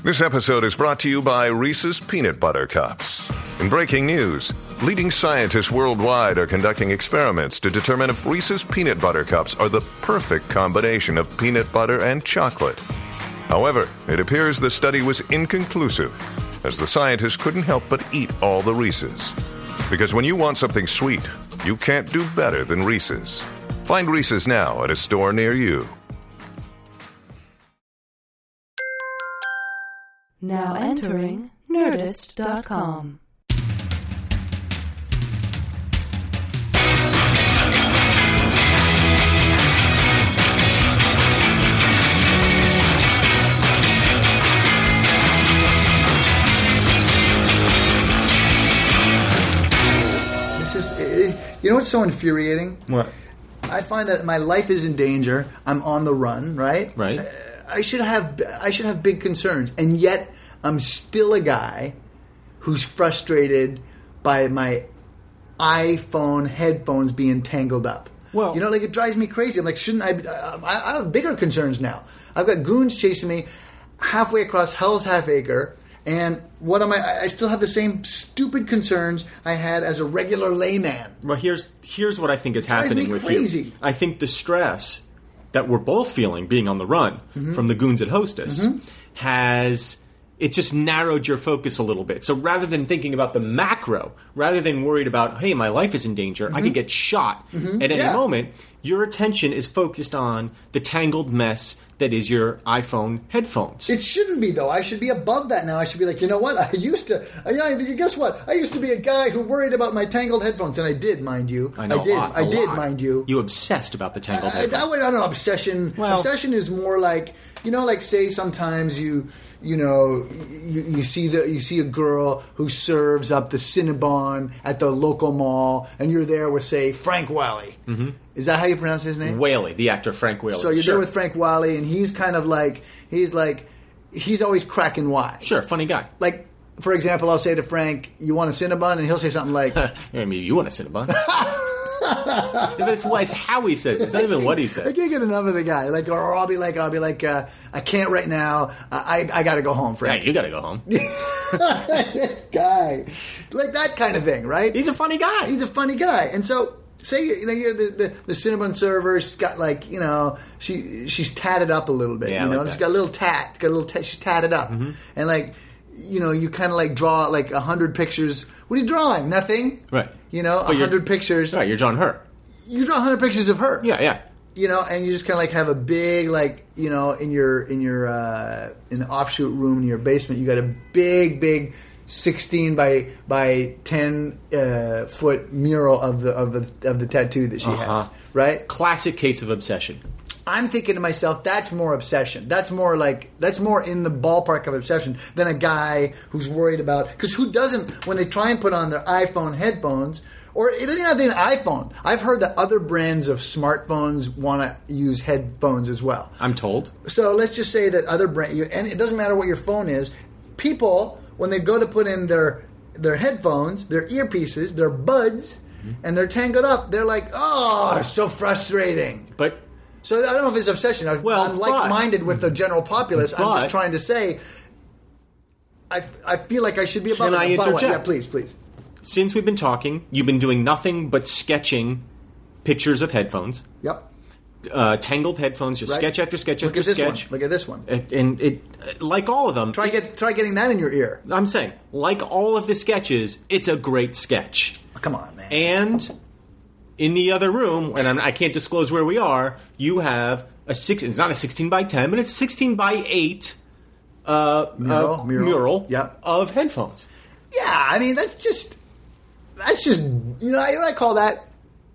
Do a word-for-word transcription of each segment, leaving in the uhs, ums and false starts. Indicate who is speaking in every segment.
Speaker 1: This episode is brought to you by Reese's Peanut Butter Cups. In breaking news, leading scientists worldwide are conducting experiments to determine if Reese's Peanut Butter Cups are the perfect combination of peanut butter and chocolate. However, it appears the study was inconclusive, as the scientists couldn't help but eat all the Reese's. Because when you want something sweet, you can't do better than Reese's. Find Reese's now at a store near you.
Speaker 2: Now entering Nerdist dot com.
Speaker 3: This is, you know what's so infuriating?
Speaker 4: What?
Speaker 3: I find that my life is in danger. I'm on the run, right?
Speaker 4: Right.
Speaker 3: I should have I should have big concerns, and yet I'm still a guy who's frustrated by my iPhone headphones being tangled up.
Speaker 4: Well,
Speaker 3: you know, like it drives me crazy. I'm like, shouldn't I? I, I have bigger concerns now. I've got goons chasing me halfway across Hell's Half Acre, and what am I? I still have the same stupid concerns I had as a regular layman.
Speaker 4: Well, here's here's what I think is
Speaker 3: It drives
Speaker 4: happening
Speaker 3: me
Speaker 4: with
Speaker 3: crazy.
Speaker 4: you. I think the stress that we're both feeling being on the run mm-hmm. from the goons at Hostess mm-hmm. has it just narrowed your focus a little bit. So rather than thinking about the macro, rather than worried about, hey, my life is in danger, mm-hmm. I could get shot mm-hmm. at any
Speaker 3: yeah.
Speaker 4: moment, your attention is focused on the tangled mess that is your iPhone headphones.
Speaker 3: It shouldn't be, though. I should be above that now. I should be like, you know what? I used to, I, guess what? I used to be a guy who worried about my tangled headphones, and I did, mind you.
Speaker 4: I know,
Speaker 3: I did,
Speaker 4: a lot,
Speaker 3: I
Speaker 4: a
Speaker 3: did,
Speaker 4: lot.
Speaker 3: mind you.
Speaker 4: You obsessed about the tangled
Speaker 3: I,
Speaker 4: headphones.
Speaker 3: I, I, I don't know, obsession.
Speaker 4: Well,
Speaker 3: obsession is more like, you know, like say sometimes you, you know, you, you see the you see a girl who serves up the Cinnabon at the local mall, and you're there with, say, Frank Whaley. Mm-hmm. Is that how you pronounce his name?
Speaker 4: Whaley, the actor Frank Whaley.
Speaker 3: So you're
Speaker 4: sure.
Speaker 3: there with Frank Whaley, and he's kind of like, he's like, he's always cracking wise.
Speaker 4: Sure, funny guy.
Speaker 3: Like, for example, I'll say to Frank, you want a Cinnabon? And he'll say something like...
Speaker 4: Maybe you want a Cinnabon. That's why it's how he said it. It's not even what he said.
Speaker 3: I can't get enough of the guy. Like, or I'll be like, I'll be like, uh, I can't right now. I I got to go home, Frank.
Speaker 4: Yeah, you got to go home.
Speaker 3: Guy, like that kind of thing, right?
Speaker 4: He's a funny guy.
Speaker 3: He's a funny guy, and so say you know you're the the, the Cinnabon server's got like you know she she's tatted up a little bit.
Speaker 4: Yeah,
Speaker 3: you know,
Speaker 4: like
Speaker 3: she's got a little tat, got a little. T- she's tatted up, mm-hmm. and like. You know, you kind of like draw like a hundred pictures. What are you drawing? Nothing.
Speaker 4: Right.
Speaker 3: You know, a hundred pictures.
Speaker 4: Right, you're drawing her.
Speaker 3: You draw a hundred pictures of her.
Speaker 4: Yeah, yeah.
Speaker 3: You know, and you just kind of like have a big like you know in your in your uh, in the offshoot room in your basement. You got a big big sixteen by by ten uh, foot mural of the of the of the tattoo that she
Speaker 4: uh-huh.
Speaker 3: has. Right.
Speaker 4: Classic case of obsession.
Speaker 3: I'm thinking to myself, that's more obsession. That's more like, that's more in the ballpark of obsession than a guy who's worried about, because who doesn't, when they try and put on their iPhone headphones, or it doesn't have to be an iPhone. I've heard that other brands of smartphones want to use headphones as well.
Speaker 4: I'm told.
Speaker 3: So let's just say that other brand, and it doesn't matter what your phone is, people, when they go to put in their their headphones, their earpieces, their buds, mm-hmm. and they're tangled up, they're like, oh, it's so frustrating.
Speaker 4: But...
Speaker 3: So I don't know if it's obsession. I'm,
Speaker 4: well,
Speaker 3: I'm like-minded but, with the general populace.
Speaker 4: But,
Speaker 3: I'm just trying to say, I I feel like I should be above.
Speaker 4: Can I interject?
Speaker 3: Yeah, please, please.
Speaker 4: Since we've been talking, you've been doing nothing but sketching pictures of headphones.
Speaker 3: Yep.
Speaker 4: Uh, tangled headphones, just right. sketch after sketch
Speaker 3: Look
Speaker 4: after
Speaker 3: at this
Speaker 4: sketch.
Speaker 3: One. Look at this one.
Speaker 4: And, and it, like all of them,
Speaker 3: try
Speaker 4: it,
Speaker 3: get try getting that in your ear.
Speaker 4: I'm saying, like all of the sketches, it's a great sketch.
Speaker 3: Oh, come on, man.
Speaker 4: And in the other room, and I'm, I can't disclose where we are, you have a six. It's not a sixteen by ten, but it's sixteen by eight uh,
Speaker 3: mural,
Speaker 4: uh,
Speaker 3: mural.
Speaker 4: mural
Speaker 3: yep.
Speaker 4: of headphones.
Speaker 3: Yeah, I mean that's just that's just you know I, I call that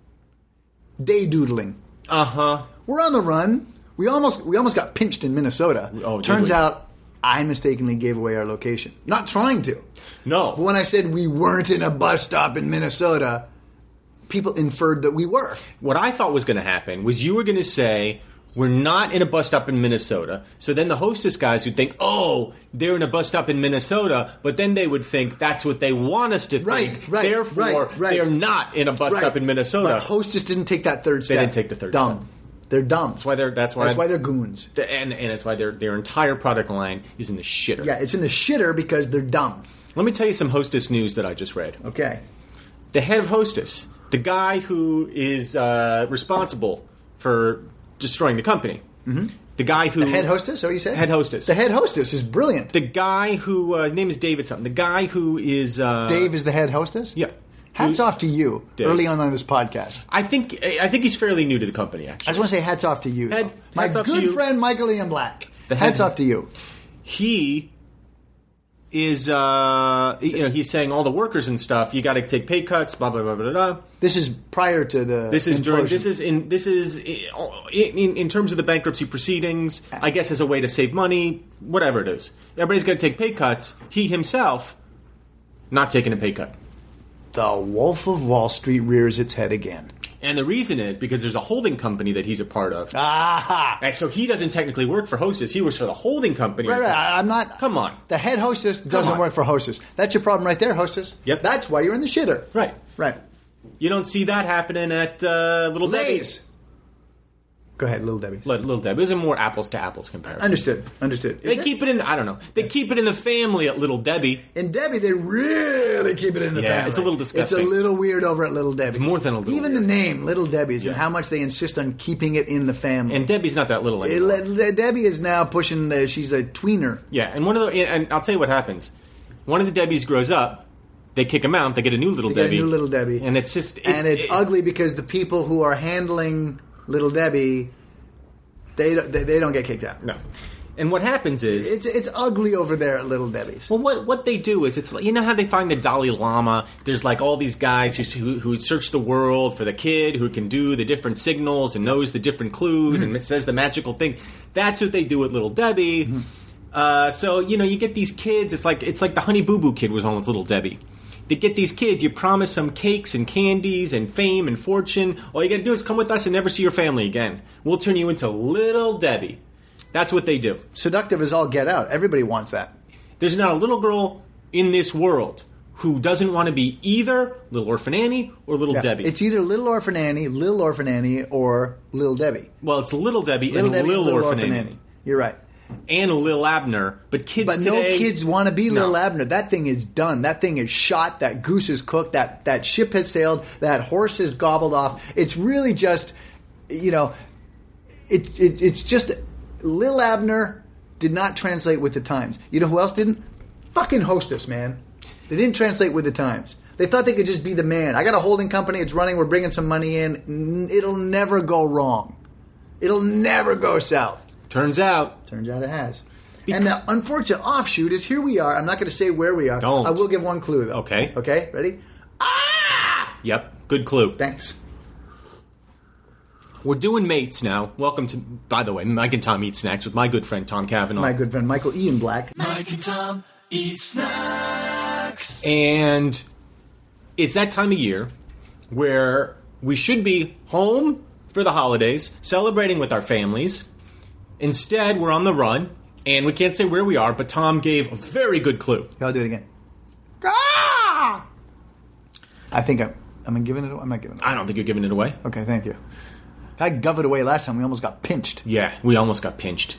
Speaker 3: day doodling.
Speaker 4: Uh huh.
Speaker 3: We're on the run. We almost we almost got pinched in Minnesota.
Speaker 4: Oh,
Speaker 3: Turns
Speaker 4: we?
Speaker 3: out I mistakenly gave away our location. Not trying to.
Speaker 4: No.
Speaker 3: But when I said we weren't in a bus stop in Minnesota, people inferred that we were.
Speaker 4: What I thought was going to happen was you were going to say, we're not in a bus stop in Minnesota. So then the Hostess guys would think, oh, they're in a bus stop in Minnesota. But then they would think that's what they want us to think.
Speaker 3: Right, right,
Speaker 4: Therefore,
Speaker 3: right, right.
Speaker 4: they're not in a bus
Speaker 3: right.
Speaker 4: stop in Minnesota.
Speaker 3: But Hostess didn't take that third step.
Speaker 4: They didn't take the third
Speaker 3: Dumb.
Speaker 4: step.
Speaker 3: They're dumb.
Speaker 4: That's why they're. That's why.
Speaker 3: That's why they're goons.
Speaker 4: And and that's why their their entire product line is in the shitter.
Speaker 3: Yeah, it's in the shitter because they're dumb.
Speaker 4: Let me tell you some Hostess news that I just read.
Speaker 3: Okay.
Speaker 4: The head of Hostess, the guy who is uh, responsible for destroying the company, mm-hmm. the guy who
Speaker 3: The head hostess, is that what you said?
Speaker 4: head hostess,
Speaker 3: The head hostess is brilliant.
Speaker 4: the guy who uh, his name is David something. The guy who is uh,
Speaker 3: Dave is the head hostess?
Speaker 4: Yeah.
Speaker 3: Hats
Speaker 4: Who-
Speaker 3: off to you
Speaker 4: Dave.
Speaker 3: early on on this podcast.
Speaker 4: I think I think he's fairly new to the company.
Speaker 3: I
Speaker 4: Actually,
Speaker 3: just want to say hats off to you.
Speaker 4: Head-
Speaker 3: though. My
Speaker 4: hats off to
Speaker 3: good
Speaker 4: you.
Speaker 3: friend Michael Ian Black.
Speaker 4: The
Speaker 3: hats
Speaker 4: head-
Speaker 3: off to you.
Speaker 4: he is uh, you know he's saying all the workers and stuff. You got to take pay cuts. Blah blah blah blah blah.
Speaker 3: This is prior to the
Speaker 4: This is during.
Speaker 3: implosion.
Speaker 4: This is in. This is in, in, in terms of the bankruptcy proceedings. I guess as a way to save money, whatever it is. Everybody's got to take pay cuts. He himself, not taking a pay cut.
Speaker 3: The Wolf of Wall Street rears its head again.
Speaker 4: And the reason is because there's a holding company that he's a part of.
Speaker 3: Aha!
Speaker 4: And so he doesn't technically work for Hostess. He works for the holding company.
Speaker 3: Right, right. I- I'm not.
Speaker 4: Come on.
Speaker 3: The head hostess doesn't
Speaker 4: on.
Speaker 3: work for hostess. That's your problem right there, hostess.
Speaker 4: Yep.
Speaker 3: That's why you're in the shitter.
Speaker 4: Right.
Speaker 3: Right.
Speaker 4: You don't see that happening at uh, Little
Speaker 3: Lay's.
Speaker 4: Debbie's.
Speaker 3: Go ahead, Little Debbie's.
Speaker 4: Little, Little Debbie. It's a more apples to apples comparison.
Speaker 3: Understood. Understood. Is
Speaker 4: They
Speaker 3: it?
Speaker 4: keep it in. I don't know. They keep it in the family at Little Debbie.
Speaker 3: In Debbie, they really keep it in the
Speaker 4: Yeah,
Speaker 3: family.
Speaker 4: it's a little disgusting.
Speaker 3: It's a little weird over at Little Debbie's.
Speaker 4: It's more than a little
Speaker 3: Even
Speaker 4: weird.
Speaker 3: the name, Little Debbie's, and
Speaker 4: Yeah.
Speaker 3: how much they insist on keeping it in the family.
Speaker 4: And Debbie's not that little
Speaker 3: It-
Speaker 4: anymore.
Speaker 3: Le- Debbie is now pushing. The, she's a tweener.
Speaker 4: Yeah, and one of the and I'll tell you what happens. One of the Debbies grows up. They kick him out. They get a new Little
Speaker 3: They get a
Speaker 4: Debbie.
Speaker 3: new Little Debbie.
Speaker 4: and it's just it-
Speaker 3: and it's
Speaker 4: it-
Speaker 3: ugly because the people who are handling Little Debbie, they don't, they, they don't get kicked out.
Speaker 4: No, and what happens is
Speaker 3: It's it's ugly over there at Little Debbie's.
Speaker 4: well, what what they do is it's like, you know how they find the Dalai Lama. There's like all these guys who, who who search the world for the kid who can do the different signals and knows the different clues
Speaker 3: Mm-hmm.
Speaker 4: and it says the magical thing. That's what they do at Little Debbie.
Speaker 3: Mm-hmm.
Speaker 4: Uh, so you know you get these kids. It's like it's like the Honey Boo Boo kid was on with Little Debbie. To get these kids, you promise them cakes and candies and fame and fortune. All you got to do is come with us and never see your family again. We'll turn you into Little Debbie. That's what they do.
Speaker 3: Seductive as all get out. Everybody wants that.
Speaker 4: There's not a little girl in this world who doesn't want to be either Little Orphan Annie or Little
Speaker 3: Yeah.
Speaker 4: Debbie.
Speaker 3: It's either Little Orphan Annie, Little Orphan Annie, or Little Debbie.
Speaker 4: well, it's Little Debbie
Speaker 3: Little
Speaker 4: and
Speaker 3: Debbie,
Speaker 4: Little,
Speaker 3: Little
Speaker 4: Orphan, Annie.
Speaker 3: You're right.
Speaker 4: And Lil Abner. But kids
Speaker 3: But
Speaker 4: today...
Speaker 3: no kids want to be
Speaker 4: No.
Speaker 3: Little Abner. That thing is done. That thing is shot. That goose is cooked. That that ship has sailed. That horse is gobbled off. It's really just, you know, it, it it's just Lil Abner did not translate with the times. You know who else didn't? Fucking Hostess, man. They didn't translate with the times. They thought they could just be the man. I got a holding company. It's running. We're bringing some money in. N- It'll never go wrong. It'll never go south.
Speaker 4: Turns out...
Speaker 3: Turns out it has. And the unfortunate offshoot is here we are. I'm not going to say where we are.
Speaker 4: Don't.
Speaker 3: I will give one clue, though.
Speaker 4: Okay.
Speaker 3: Okay? Ready? Ah!
Speaker 4: Yep, good clue.
Speaker 3: Thanks.
Speaker 4: We're doing mates now. Welcome to, by the way, Mike and Tom Eat Snacks with my good friend Tom Cavanaugh.
Speaker 3: My good friend Michael Ian Black.
Speaker 5: Mike and Tom eat snacks.
Speaker 4: And it's that time of year where we should be home for the holidays, celebrating with our families. Instead, we're on the run, and we can't say where we are, but Tom gave a very good clue.
Speaker 3: I'll do it again. Ah! I think I'm, am I giving it away? I'm not giving it away.
Speaker 4: I don't think you're giving it away.
Speaker 3: Okay, thank you. I gove it away last time. We almost got pinched.
Speaker 4: Yeah, we almost got pinched.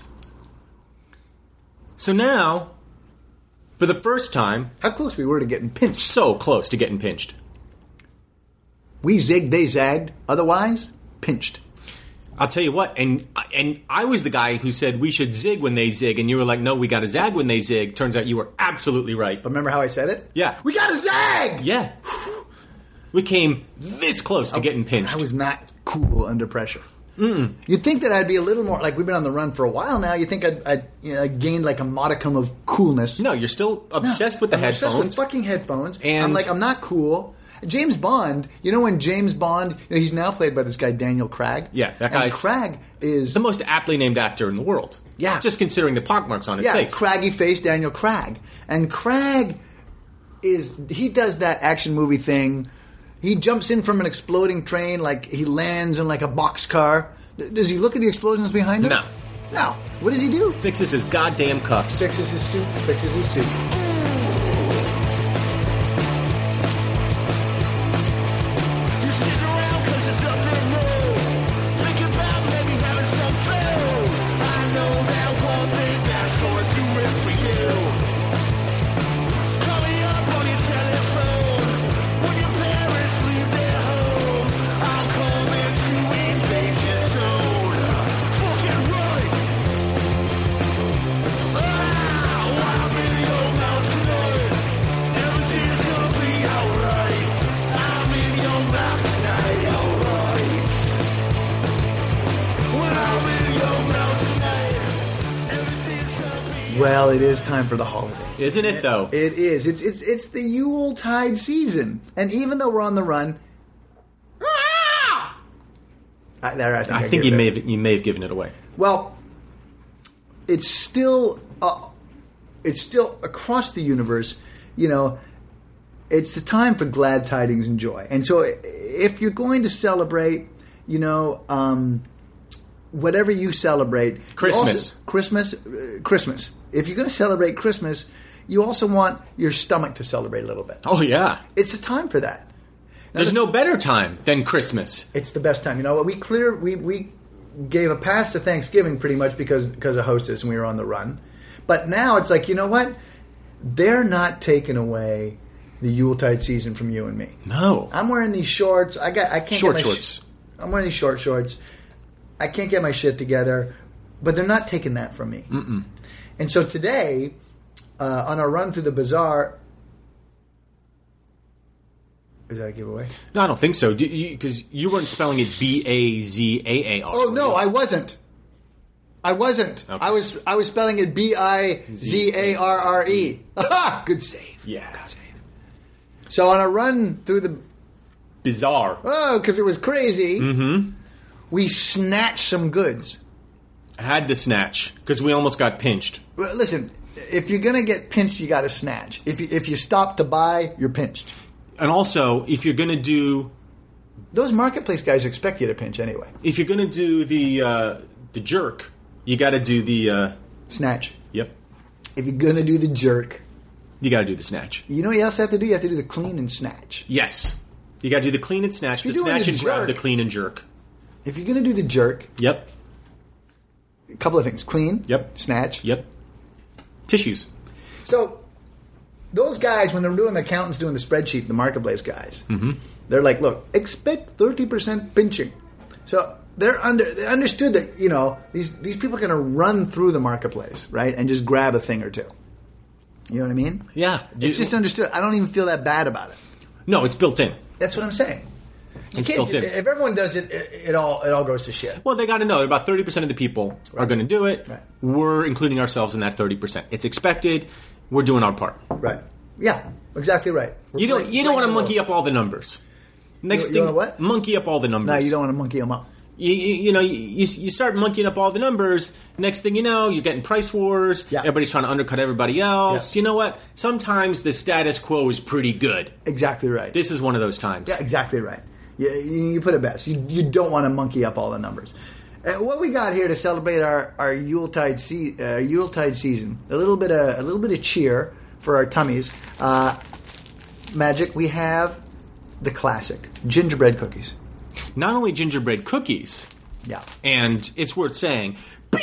Speaker 4: So now, for the first time,
Speaker 3: How close we were to getting pinched.
Speaker 4: so close to getting pinched.
Speaker 3: We zigged, they zagged. Otherwise, pinched.
Speaker 4: I'll tell you what, and and I was the guy who said we should zig when they zig, and you were like, no, we got to zag when they zig. Turns out you were absolutely right.
Speaker 3: But remember how I said it?
Speaker 4: Yeah.
Speaker 3: We got to zag!
Speaker 4: Yeah. We came this close to getting pinched.
Speaker 3: I was not cool under pressure. Mm. You'd think that I'd be a little more, like we've been on the run for a while now, you'd think I'd, I'd you know, gained like a modicum of coolness.
Speaker 4: No, you're still obsessed
Speaker 3: No,
Speaker 4: with the
Speaker 3: I'm
Speaker 4: headphones.
Speaker 3: obsessed with fucking headphones.
Speaker 4: And-
Speaker 3: I'm like, I'm not cool. James Bond, you know when James Bond, you know, he's now played by this guy Daniel Craig.
Speaker 4: Yeah, that
Speaker 3: And
Speaker 4: guy's-
Speaker 3: Craig is
Speaker 4: the most aptly named actor in the world.
Speaker 3: Yeah.
Speaker 4: Just considering the pockmarks on his
Speaker 3: yeah,
Speaker 4: face.
Speaker 3: craggy face Daniel Craig. And Craig is he does that action movie thing. He jumps in from an exploding train like he lands in like a boxcar. D- Does he look at the explosions behind him?
Speaker 4: No.
Speaker 3: No. What does he do?
Speaker 4: Fixes his goddamn cuffs.
Speaker 3: Fixes his suit, fixes his suit.
Speaker 5: You stick around 'cause there's nothing new. Think about maybe
Speaker 3: Well, it is time for the holidays.
Speaker 4: Isn't it, though?
Speaker 3: It is. It's it's it's the Yuletide season, and even though we're on the run, I, there, I think,
Speaker 4: I
Speaker 3: I
Speaker 4: think
Speaker 3: gave
Speaker 4: you
Speaker 3: it.
Speaker 4: may have you may have given it away.
Speaker 3: Well, it's still uh, it's still across the universe. You know, it's the time for glad tidings and joy. And so, if you're going to celebrate, you know, um, whatever you celebrate, you
Speaker 4: Christmas,
Speaker 3: also, Christmas, uh, Christmas. If you're going to celebrate Christmas, you also want your stomach to celebrate a little bit.
Speaker 4: Oh yeah,
Speaker 3: It's the time for that. Now,
Speaker 4: there's
Speaker 3: this-
Speaker 4: no better time than Christmas.
Speaker 3: It's the best time. You know, we clear we we gave a pass to Thanksgiving pretty much because because of Hostess and we were on the run. But now it's like, you know what? They're not taking away the Yuletide season from you and me.
Speaker 4: No,
Speaker 3: I'm wearing these shorts. I got I can't
Speaker 4: Short
Speaker 3: get my
Speaker 4: shorts.
Speaker 3: Sh- I'm wearing these short shorts. I can't get my shit together, but they're not taking that from me. Mm-mm. And so today, uh, on our run through the bazaar, is that a giveaway?
Speaker 4: no, I don't think so. Because you, you weren't spelling it B A Z A A R.
Speaker 3: Oh no, I wasn't. I wasn't.
Speaker 4: Okay.
Speaker 3: I was. I was spelling it B I Z A R R E. Aha! Good save.
Speaker 4: Yeah.
Speaker 3: Good save. So on a run through the
Speaker 4: Bizarre.
Speaker 3: oh, because it was crazy. Mm-hmm. We snatched some goods.
Speaker 4: Had to snatch because we almost got pinched.
Speaker 3: Well, listen, if you're gonna get pinched, you got to snatch. If you if you stop to buy, you're pinched.
Speaker 4: And also, if you're gonna do
Speaker 3: Those marketplace guys expect you to pinch anyway.
Speaker 4: if you're gonna do the uh, the jerk, you got to do the uh,
Speaker 3: Snatch.
Speaker 4: yep.
Speaker 3: If you're gonna do the jerk,
Speaker 4: You got to do the snatch.
Speaker 3: you know what you also have to do? You have to do the clean and snatch.
Speaker 4: Yes, you got to do the clean and snatch, the
Speaker 3: If you're doing
Speaker 4: snatch
Speaker 3: the
Speaker 4: and grab,
Speaker 3: jerk-
Speaker 4: the clean and jerk.
Speaker 3: If you're gonna do the jerk,
Speaker 4: Yep,
Speaker 3: a couple of things: clean,
Speaker 4: Yep.
Speaker 3: snatch,
Speaker 4: yep. Tissues.
Speaker 3: So those guys, when they're doing the accountants doing the spreadsheet, the marketplace guys, mm-hmm. they're like, "Look, expect thirty percent pinching." So they're under they understood that you know these these people are going to run through the marketplace, right, and just grab a thing or two. You know what I mean?
Speaker 4: Yeah.
Speaker 3: It's
Speaker 4: You-
Speaker 3: just understood. I don't even feel that bad about it.
Speaker 4: No, it's built in.
Speaker 3: That's what I'm saying. You
Speaker 4: It's
Speaker 3: can't,
Speaker 4: built in.
Speaker 3: if everyone does it, it, it all it all goes to shit.
Speaker 4: Well, they got to know that about thirty percent of the people are going to do it.
Speaker 3: Right.
Speaker 4: We're including ourselves in that thirty percent. It's expected. We're doing our part.
Speaker 3: Right? Yeah, exactly right. We're
Speaker 4: You don't.
Speaker 3: playing-
Speaker 4: You don't want to
Speaker 3: playing the
Speaker 4: monkey
Speaker 3: role.
Speaker 4: up all the numbers. Next
Speaker 3: You- you
Speaker 4: thing,
Speaker 3: wanna what?
Speaker 4: monkey up all the numbers.
Speaker 3: No, you don't want to monkey them up.
Speaker 4: You, you, you know, you, you start monkeying up all the numbers. Next thing you know, you're getting price wars.
Speaker 3: Yeah.
Speaker 4: Everybody's trying to undercut everybody else.
Speaker 3: Yeah.
Speaker 4: You know what? Sometimes the status quo is pretty good.
Speaker 3: Exactly right.
Speaker 4: This is one of those times.
Speaker 3: Yeah, exactly right. You, you, you put it best. You, you don't want to monkey up all the numbers. Uh, what we got here to celebrate our, our Yuletide se- uh, Yuletide season, a little bit of a little bit of cheer for our tummies. Uh, Magic, we have the classic gingerbread cookies.
Speaker 4: Not only gingerbread cookies,
Speaker 3: Yeah.
Speaker 4: and it's worth saying,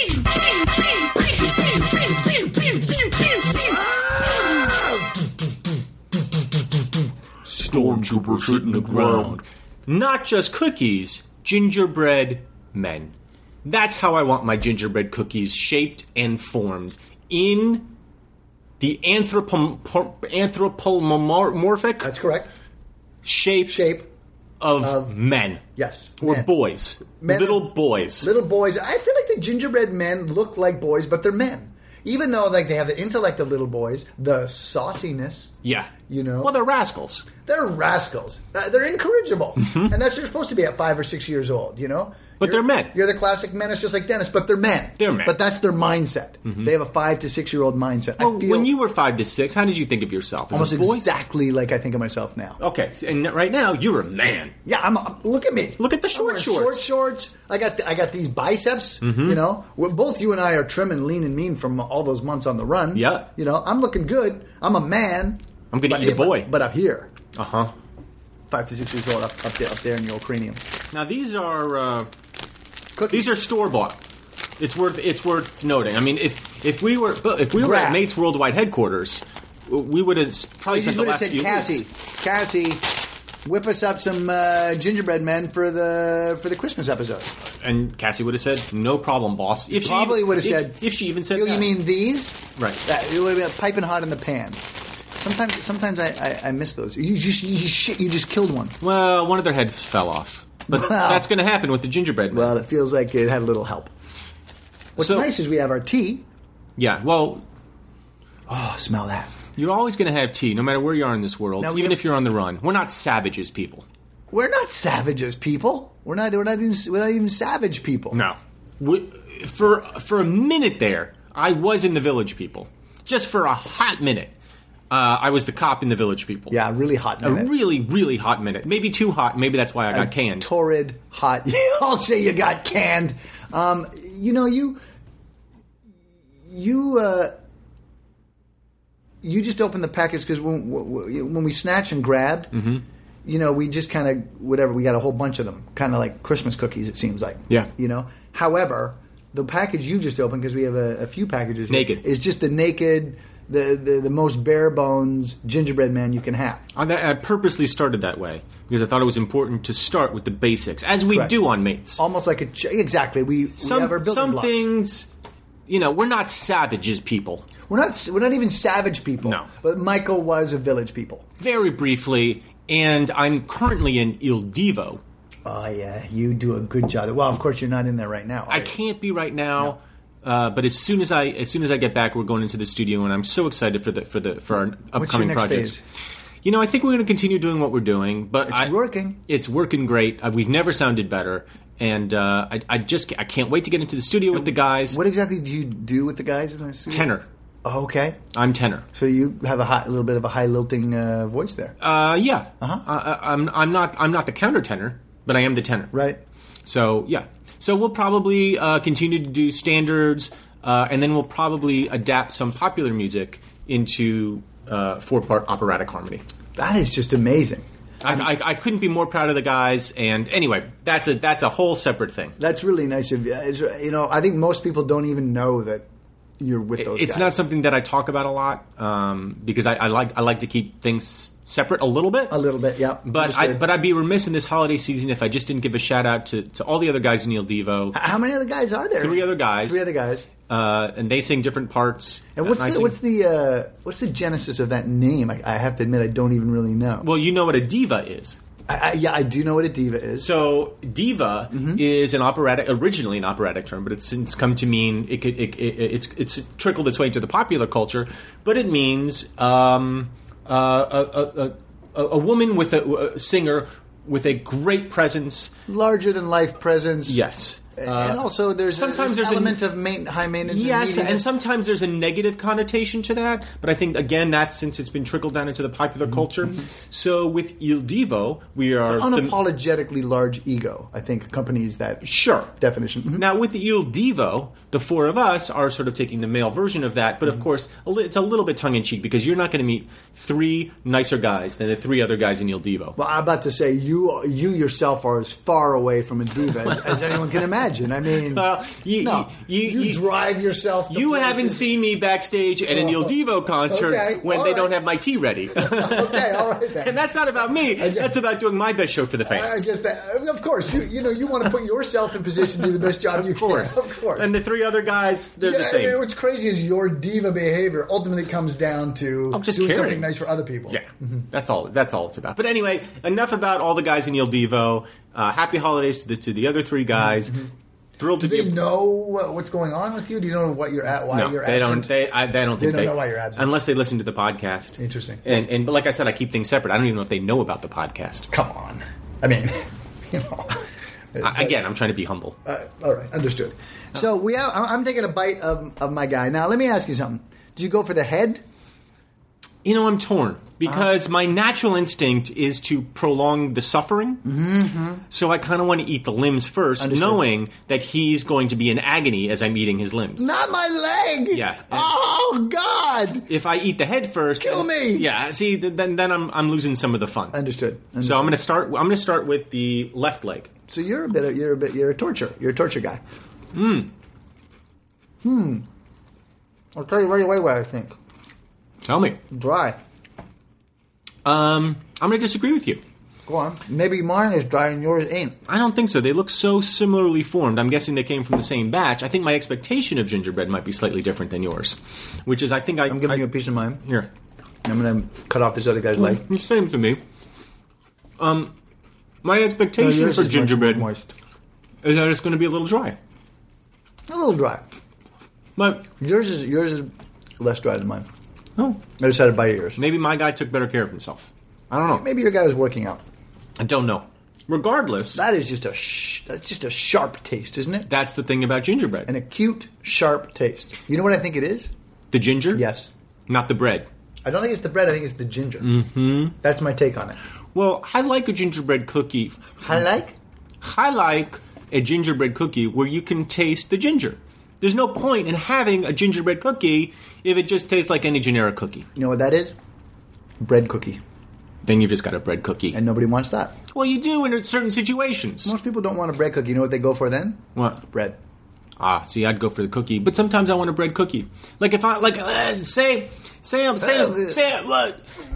Speaker 4: stormtroopers hitting the ground. Not just cookies, gingerbread men. That's how I want my gingerbread cookies shaped and formed in the anthropom- anthropomorphic
Speaker 3: That's correct.
Speaker 4: shape,
Speaker 3: Shape.
Speaker 4: of,
Speaker 3: of-
Speaker 4: men.
Speaker 3: Yes.
Speaker 4: Or
Speaker 3: Men.
Speaker 4: boys.
Speaker 3: Men-
Speaker 4: Little boys.
Speaker 3: Little boys. I feel like the gingerbread men look like boys, but they're men. Even though like they have the intellect of little boys, the sauciness,
Speaker 4: Yeah.
Speaker 3: You know?
Speaker 4: Well, they're rascals.
Speaker 3: they're rascals. Uh, they're incorrigible. And that's they're supposed to be at five or six years old, you know?
Speaker 4: Mm-hmm. But
Speaker 3: You're-
Speaker 4: they're men.
Speaker 3: You're the classic menace just like Dennis, but they're men.
Speaker 4: They're men.
Speaker 3: But that's their mindset. They have a five to six year old mindset.
Speaker 4: Well,
Speaker 3: I feel
Speaker 4: when you were five to six, how did you think of yourself? As
Speaker 3: almost
Speaker 4: a boy?
Speaker 3: exactly like I think of myself now.
Speaker 4: Okay, and right now, you're a man.
Speaker 3: Yeah, I'm, I'm- look at me.
Speaker 4: Look at the
Speaker 3: I'm
Speaker 4: short
Speaker 3: wearing
Speaker 4: shorts.
Speaker 3: Short shorts. I got I got these biceps.
Speaker 4: Mm-hmm.
Speaker 3: You know, We're, both you and I are trim and lean and mean from all those months on the run.
Speaker 4: Yeah.
Speaker 3: You know, I'm looking good. I'm a man.
Speaker 4: I'm gonna
Speaker 3: But-
Speaker 4: eat a boy.
Speaker 3: But, but up here,
Speaker 4: Uh huh.
Speaker 3: five to six years old, up, up there, up there in your cranium.
Speaker 4: Now, these are. Uh,
Speaker 3: Cookies.
Speaker 4: These are store bought. It's worth it's worth noting. I mean, if if we were if we were
Speaker 3: Grab.
Speaker 4: at Mates Worldwide headquarters, we would have probably
Speaker 3: You
Speaker 4: spent
Speaker 3: just
Speaker 4: the
Speaker 3: would have
Speaker 4: last
Speaker 3: said,
Speaker 4: few
Speaker 3: Cassie,
Speaker 4: weeks.
Speaker 3: Cassie, whip us up some uh, gingerbread men for the for the Christmas episode.
Speaker 4: And Cassie would have said, "No problem, boss." If she
Speaker 3: Probably
Speaker 4: even-
Speaker 3: would have
Speaker 4: if-
Speaker 3: said.
Speaker 4: if she even said
Speaker 3: You,
Speaker 4: that.
Speaker 3: you mean these?
Speaker 4: Right.
Speaker 3: That, it would have been piping hot in the pan. Sometimes, sometimes I, I, I miss those. You just you, just, you just killed one.
Speaker 4: Well, one of their heads fell off, but
Speaker 3: Wow.
Speaker 4: that's going to happen with the gingerbread man.
Speaker 3: Well, it feels like it had a little help. What's
Speaker 4: So-
Speaker 3: nice is we have our tea.
Speaker 4: Yeah, well,
Speaker 3: Oh, smell that.
Speaker 4: You're always going to have tea, no matter where you are in this world,
Speaker 3: Now we
Speaker 4: even
Speaker 3: have-
Speaker 4: if you're on the run. We're not savages, people.
Speaker 3: We're not savages, people. We're not. We're not even. We're not even savage people.
Speaker 4: No. We, for for a minute there, I was in the Village People. Just for a hot minute. Uh, I was the cop in the Village People.
Speaker 3: Yeah, really hot
Speaker 4: A
Speaker 3: minute.
Speaker 4: really, really hot minute. Maybe too hot. Maybe that's why I got
Speaker 3: A
Speaker 4: canned.
Speaker 3: Torrid, hot. I'll say you got canned. Um, you know, you you uh, you just opened the package because when when we snatch and grab,
Speaker 4: Mm-hmm.
Speaker 3: you know, we just kind of whatever. We got a whole bunch of them, kind of like Christmas cookies. It seems like.
Speaker 4: Yeah.
Speaker 3: You know. However, the package you just opened, because we have a, a few packages here,
Speaker 4: Naked.
Speaker 3: is just the naked. The, the the most bare bones gingerbread man you can have.
Speaker 4: I, I purposely started that way because I thought it was important to start with the basics, as we
Speaker 3: Correct.
Speaker 4: do on Mates.
Speaker 3: Almost like a ch- exactly. We, we
Speaker 4: Some,
Speaker 3: have our building
Speaker 4: some
Speaker 3: blocks.
Speaker 4: things, you know, we're not savages, people.
Speaker 3: We're not we're not even savage people.
Speaker 4: No.
Speaker 3: But Michael was a village people.
Speaker 4: Very briefly, and I'm currently in Il Divo.
Speaker 3: Oh yeah, you do a good job. Well, of course you're not in there right now. are
Speaker 4: I
Speaker 3: you?
Speaker 4: can't be right now. Uh, but as soon as I as soon as I get back, we're going into the studio, and I'm so excited for the for the for our upcoming
Speaker 3: What's your next
Speaker 4: projects.
Speaker 3: phase?
Speaker 4: You know, I think we're going to continue doing what we're doing, but
Speaker 3: It's
Speaker 4: I,
Speaker 3: working.
Speaker 4: It's working great. Uh, we've never sounded better, and uh, I, I just I can't wait to get into the studio with the guys.
Speaker 3: What exactly do you do with the guys in the studio?
Speaker 4: Tenor?
Speaker 3: Oh, okay.
Speaker 4: I'm tenor.
Speaker 3: So you have a, high, a little bit of a high lilting uh, voice there,
Speaker 4: Uh, yeah.
Speaker 3: Uh-huh.
Speaker 4: Uh, I'm I'm not I'm not the countertenor, but I am the tenor.
Speaker 3: right?
Speaker 4: So yeah. So we'll probably uh, continue to do standards. Uh, and then we'll probably adapt some popular music into uh, four-part operatic harmony.
Speaker 3: That is just amazing.
Speaker 4: I, I, I couldn't be more proud of the guys. And anyway, that's a that's a whole separate thing.
Speaker 3: That's really nice of you. It's, you know, I think most people don't even know that you're with those
Speaker 4: It's
Speaker 3: guys.
Speaker 4: not something that I talk about a lot um, because I, I like I like to keep things separate a little bit.
Speaker 3: A little bit, yeah.
Speaker 4: But I,
Speaker 3: Understood.
Speaker 4: but I'd be remiss in this holiday season if I just didn't give a shout out to, to all the other guys in Il Divo.
Speaker 3: How many other guys are there?
Speaker 4: Three other guys.
Speaker 3: Three other guys.
Speaker 4: Uh, and they sing different parts.
Speaker 3: And what's
Speaker 4: I
Speaker 3: the,
Speaker 4: sing-
Speaker 3: what's the uh, what's the genesis of that name? I, I have to admit, I don't even really know.
Speaker 4: Well, you know what a diva is.
Speaker 3: I, I, yeah, I do know what a diva is.
Speaker 4: So diva
Speaker 3: Mm-hmm.
Speaker 4: is an operatic, originally an operatic term, but it's since come to mean it, could- it, it, it's it's trickled its way into the popular culture. But it means um, uh, a, a, a, a woman with a, a singer with a great presence.
Speaker 3: Larger than life presence.
Speaker 4: Yes.
Speaker 3: and
Speaker 4: Uh,
Speaker 3: also there's
Speaker 4: sometimes
Speaker 3: an
Speaker 4: there's a-
Speaker 3: element of main, high maintenance.
Speaker 4: Yes,
Speaker 3: and,
Speaker 4: and sometimes there's a negative connotation to that, but I think again that's since it's been trickled down into the popular
Speaker 3: Mm-hmm.
Speaker 4: culture. So with Il Divo, we are the-
Speaker 3: unapologetically large ego, I think, accompanies that
Speaker 4: Sure.
Speaker 3: definition. Mhm.
Speaker 4: Now, with the Il Divo, the four of us are sort of taking the male version of that, but
Speaker 3: Mm-hmm.
Speaker 4: of course, a li- it's a little bit tongue-in-cheek because you're not going to meet three nicer guys than the three other guys in Il Divo.
Speaker 3: Well, I'm about to say you you yourself are as far away from a diva as, as anyone can imagine. I mean,
Speaker 4: Well, you,
Speaker 3: no,
Speaker 4: you, you, you,
Speaker 3: drive yourself. To
Speaker 4: you
Speaker 3: places.
Speaker 4: haven't seen me backstage at an Il Divo concert
Speaker 3: Okay,
Speaker 4: when
Speaker 3: all
Speaker 4: they
Speaker 3: right.
Speaker 4: don't have my tea ready.
Speaker 3: Okay, all right then.
Speaker 4: And that's not about me. That's about doing my best show for the
Speaker 3: I
Speaker 4: fans.
Speaker 3: guess that, of course, you you know you want to put yourself in position to do the best job you
Speaker 4: Of course.
Speaker 3: can. Of course.
Speaker 4: And the three other guys, they're the
Speaker 3: Yeah,
Speaker 4: same.
Speaker 3: What's crazy is your diva behavior ultimately comes down to
Speaker 4: I'm just
Speaker 3: doing
Speaker 4: caring.
Speaker 3: something nice for other people.
Speaker 4: Yeah, that's all. That's all it's about. But anyway, enough about all the guys in Il Divo. Uh, happy holidays to the to the other three guys. Thrilled
Speaker 3: Do
Speaker 4: to
Speaker 3: they
Speaker 4: be.
Speaker 3: know what- what's going on with you? Do you know what you're at? Why
Speaker 4: No,
Speaker 3: you're
Speaker 4: they
Speaker 3: absent?
Speaker 4: don't. They, I, they don't think
Speaker 3: don't know why you're absent.
Speaker 4: unless they listen to the podcast.
Speaker 3: Interesting.
Speaker 4: And and but like I said, I keep things separate. I don't even know if they know about the podcast.
Speaker 3: Come on. I mean, you know. It's
Speaker 4: I, again, I'm trying to be humble.
Speaker 3: Uh, all right, understood. So we have, I'm I'm taking a bite of, of my guy. Now, let me ask you something. Do you go for the head?
Speaker 4: You know, I'm torn because
Speaker 3: Uh-huh.
Speaker 4: my natural instinct is to prolong the suffering. Mm-hmm. So I kind of want to eat the limbs first,
Speaker 3: Understood.
Speaker 4: knowing that he's going to be in agony as I'm eating his limbs.
Speaker 3: Not my leg.
Speaker 4: Yeah.
Speaker 3: Oh God.
Speaker 4: If I eat the head first,
Speaker 3: Kill me.
Speaker 4: Yeah, see, th- then then I'm I'm losing some of the fun.
Speaker 3: Understood. Understood.
Speaker 4: So I'm going to start. I'm going to start with the left leg.
Speaker 3: So you're a bit. Of, you're a bit. You're a torture. You're a torture guy.
Speaker 4: Hmm.
Speaker 3: Hmm. I'll tell you right away what I think.
Speaker 4: Tell me.
Speaker 3: Dry.
Speaker 4: Um, I'm going to disagree with you.
Speaker 3: Go on. Maybe mine is dry and yours ain't.
Speaker 4: I don't think so. They look so similarly formed. I'm guessing they came from the same batch. I think my expectation of gingerbread might be slightly different than yours, which is I think I.
Speaker 3: I'm giving
Speaker 4: I,
Speaker 3: you a piece of mine.
Speaker 4: here.
Speaker 3: I'm going to cut off this other guy's leg.
Speaker 4: The same to me. Um, my expectation
Speaker 3: yours
Speaker 4: for
Speaker 3: is much
Speaker 4: gingerbread
Speaker 3: more moist.
Speaker 4: is that it's going to be a little dry.
Speaker 3: A little dry.
Speaker 4: But
Speaker 3: Yours is yours is less dry than mine.
Speaker 4: Oh,
Speaker 3: I just had a bite of yours.
Speaker 4: maybe my guy took better care of himself. I don't know.
Speaker 3: Maybe your guy was working out.
Speaker 4: I don't know. Regardless,
Speaker 3: That is just a sh- that's just a sharp taste, isn't it?
Speaker 4: that's the thing about gingerbread.
Speaker 3: An acute, sharp taste. You know what I think it is?
Speaker 4: The ginger?
Speaker 3: Yes.
Speaker 4: Not the bread.
Speaker 3: I don't think it's the bread. I think it's the ginger. Mm-hmm. That's my take on it.
Speaker 4: Well, I like a gingerbread cookie.
Speaker 3: I like.
Speaker 4: I like a gingerbread cookie where you can taste the ginger. There's no point in having a gingerbread cookie if it just tastes like any generic cookie.
Speaker 3: You know what that is? Bread cookie.
Speaker 4: Then you've just got a bread cookie.
Speaker 3: And nobody wants that.
Speaker 4: Well, you do in certain situations.
Speaker 3: Most people don't want a bread cookie. You know what they go for then?
Speaker 4: What?
Speaker 3: Bread.
Speaker 4: Ah, see, I'd go for the cookie, but sometimes I want a bread cookie. Like if I like uh, say, say, I'm say, say, what?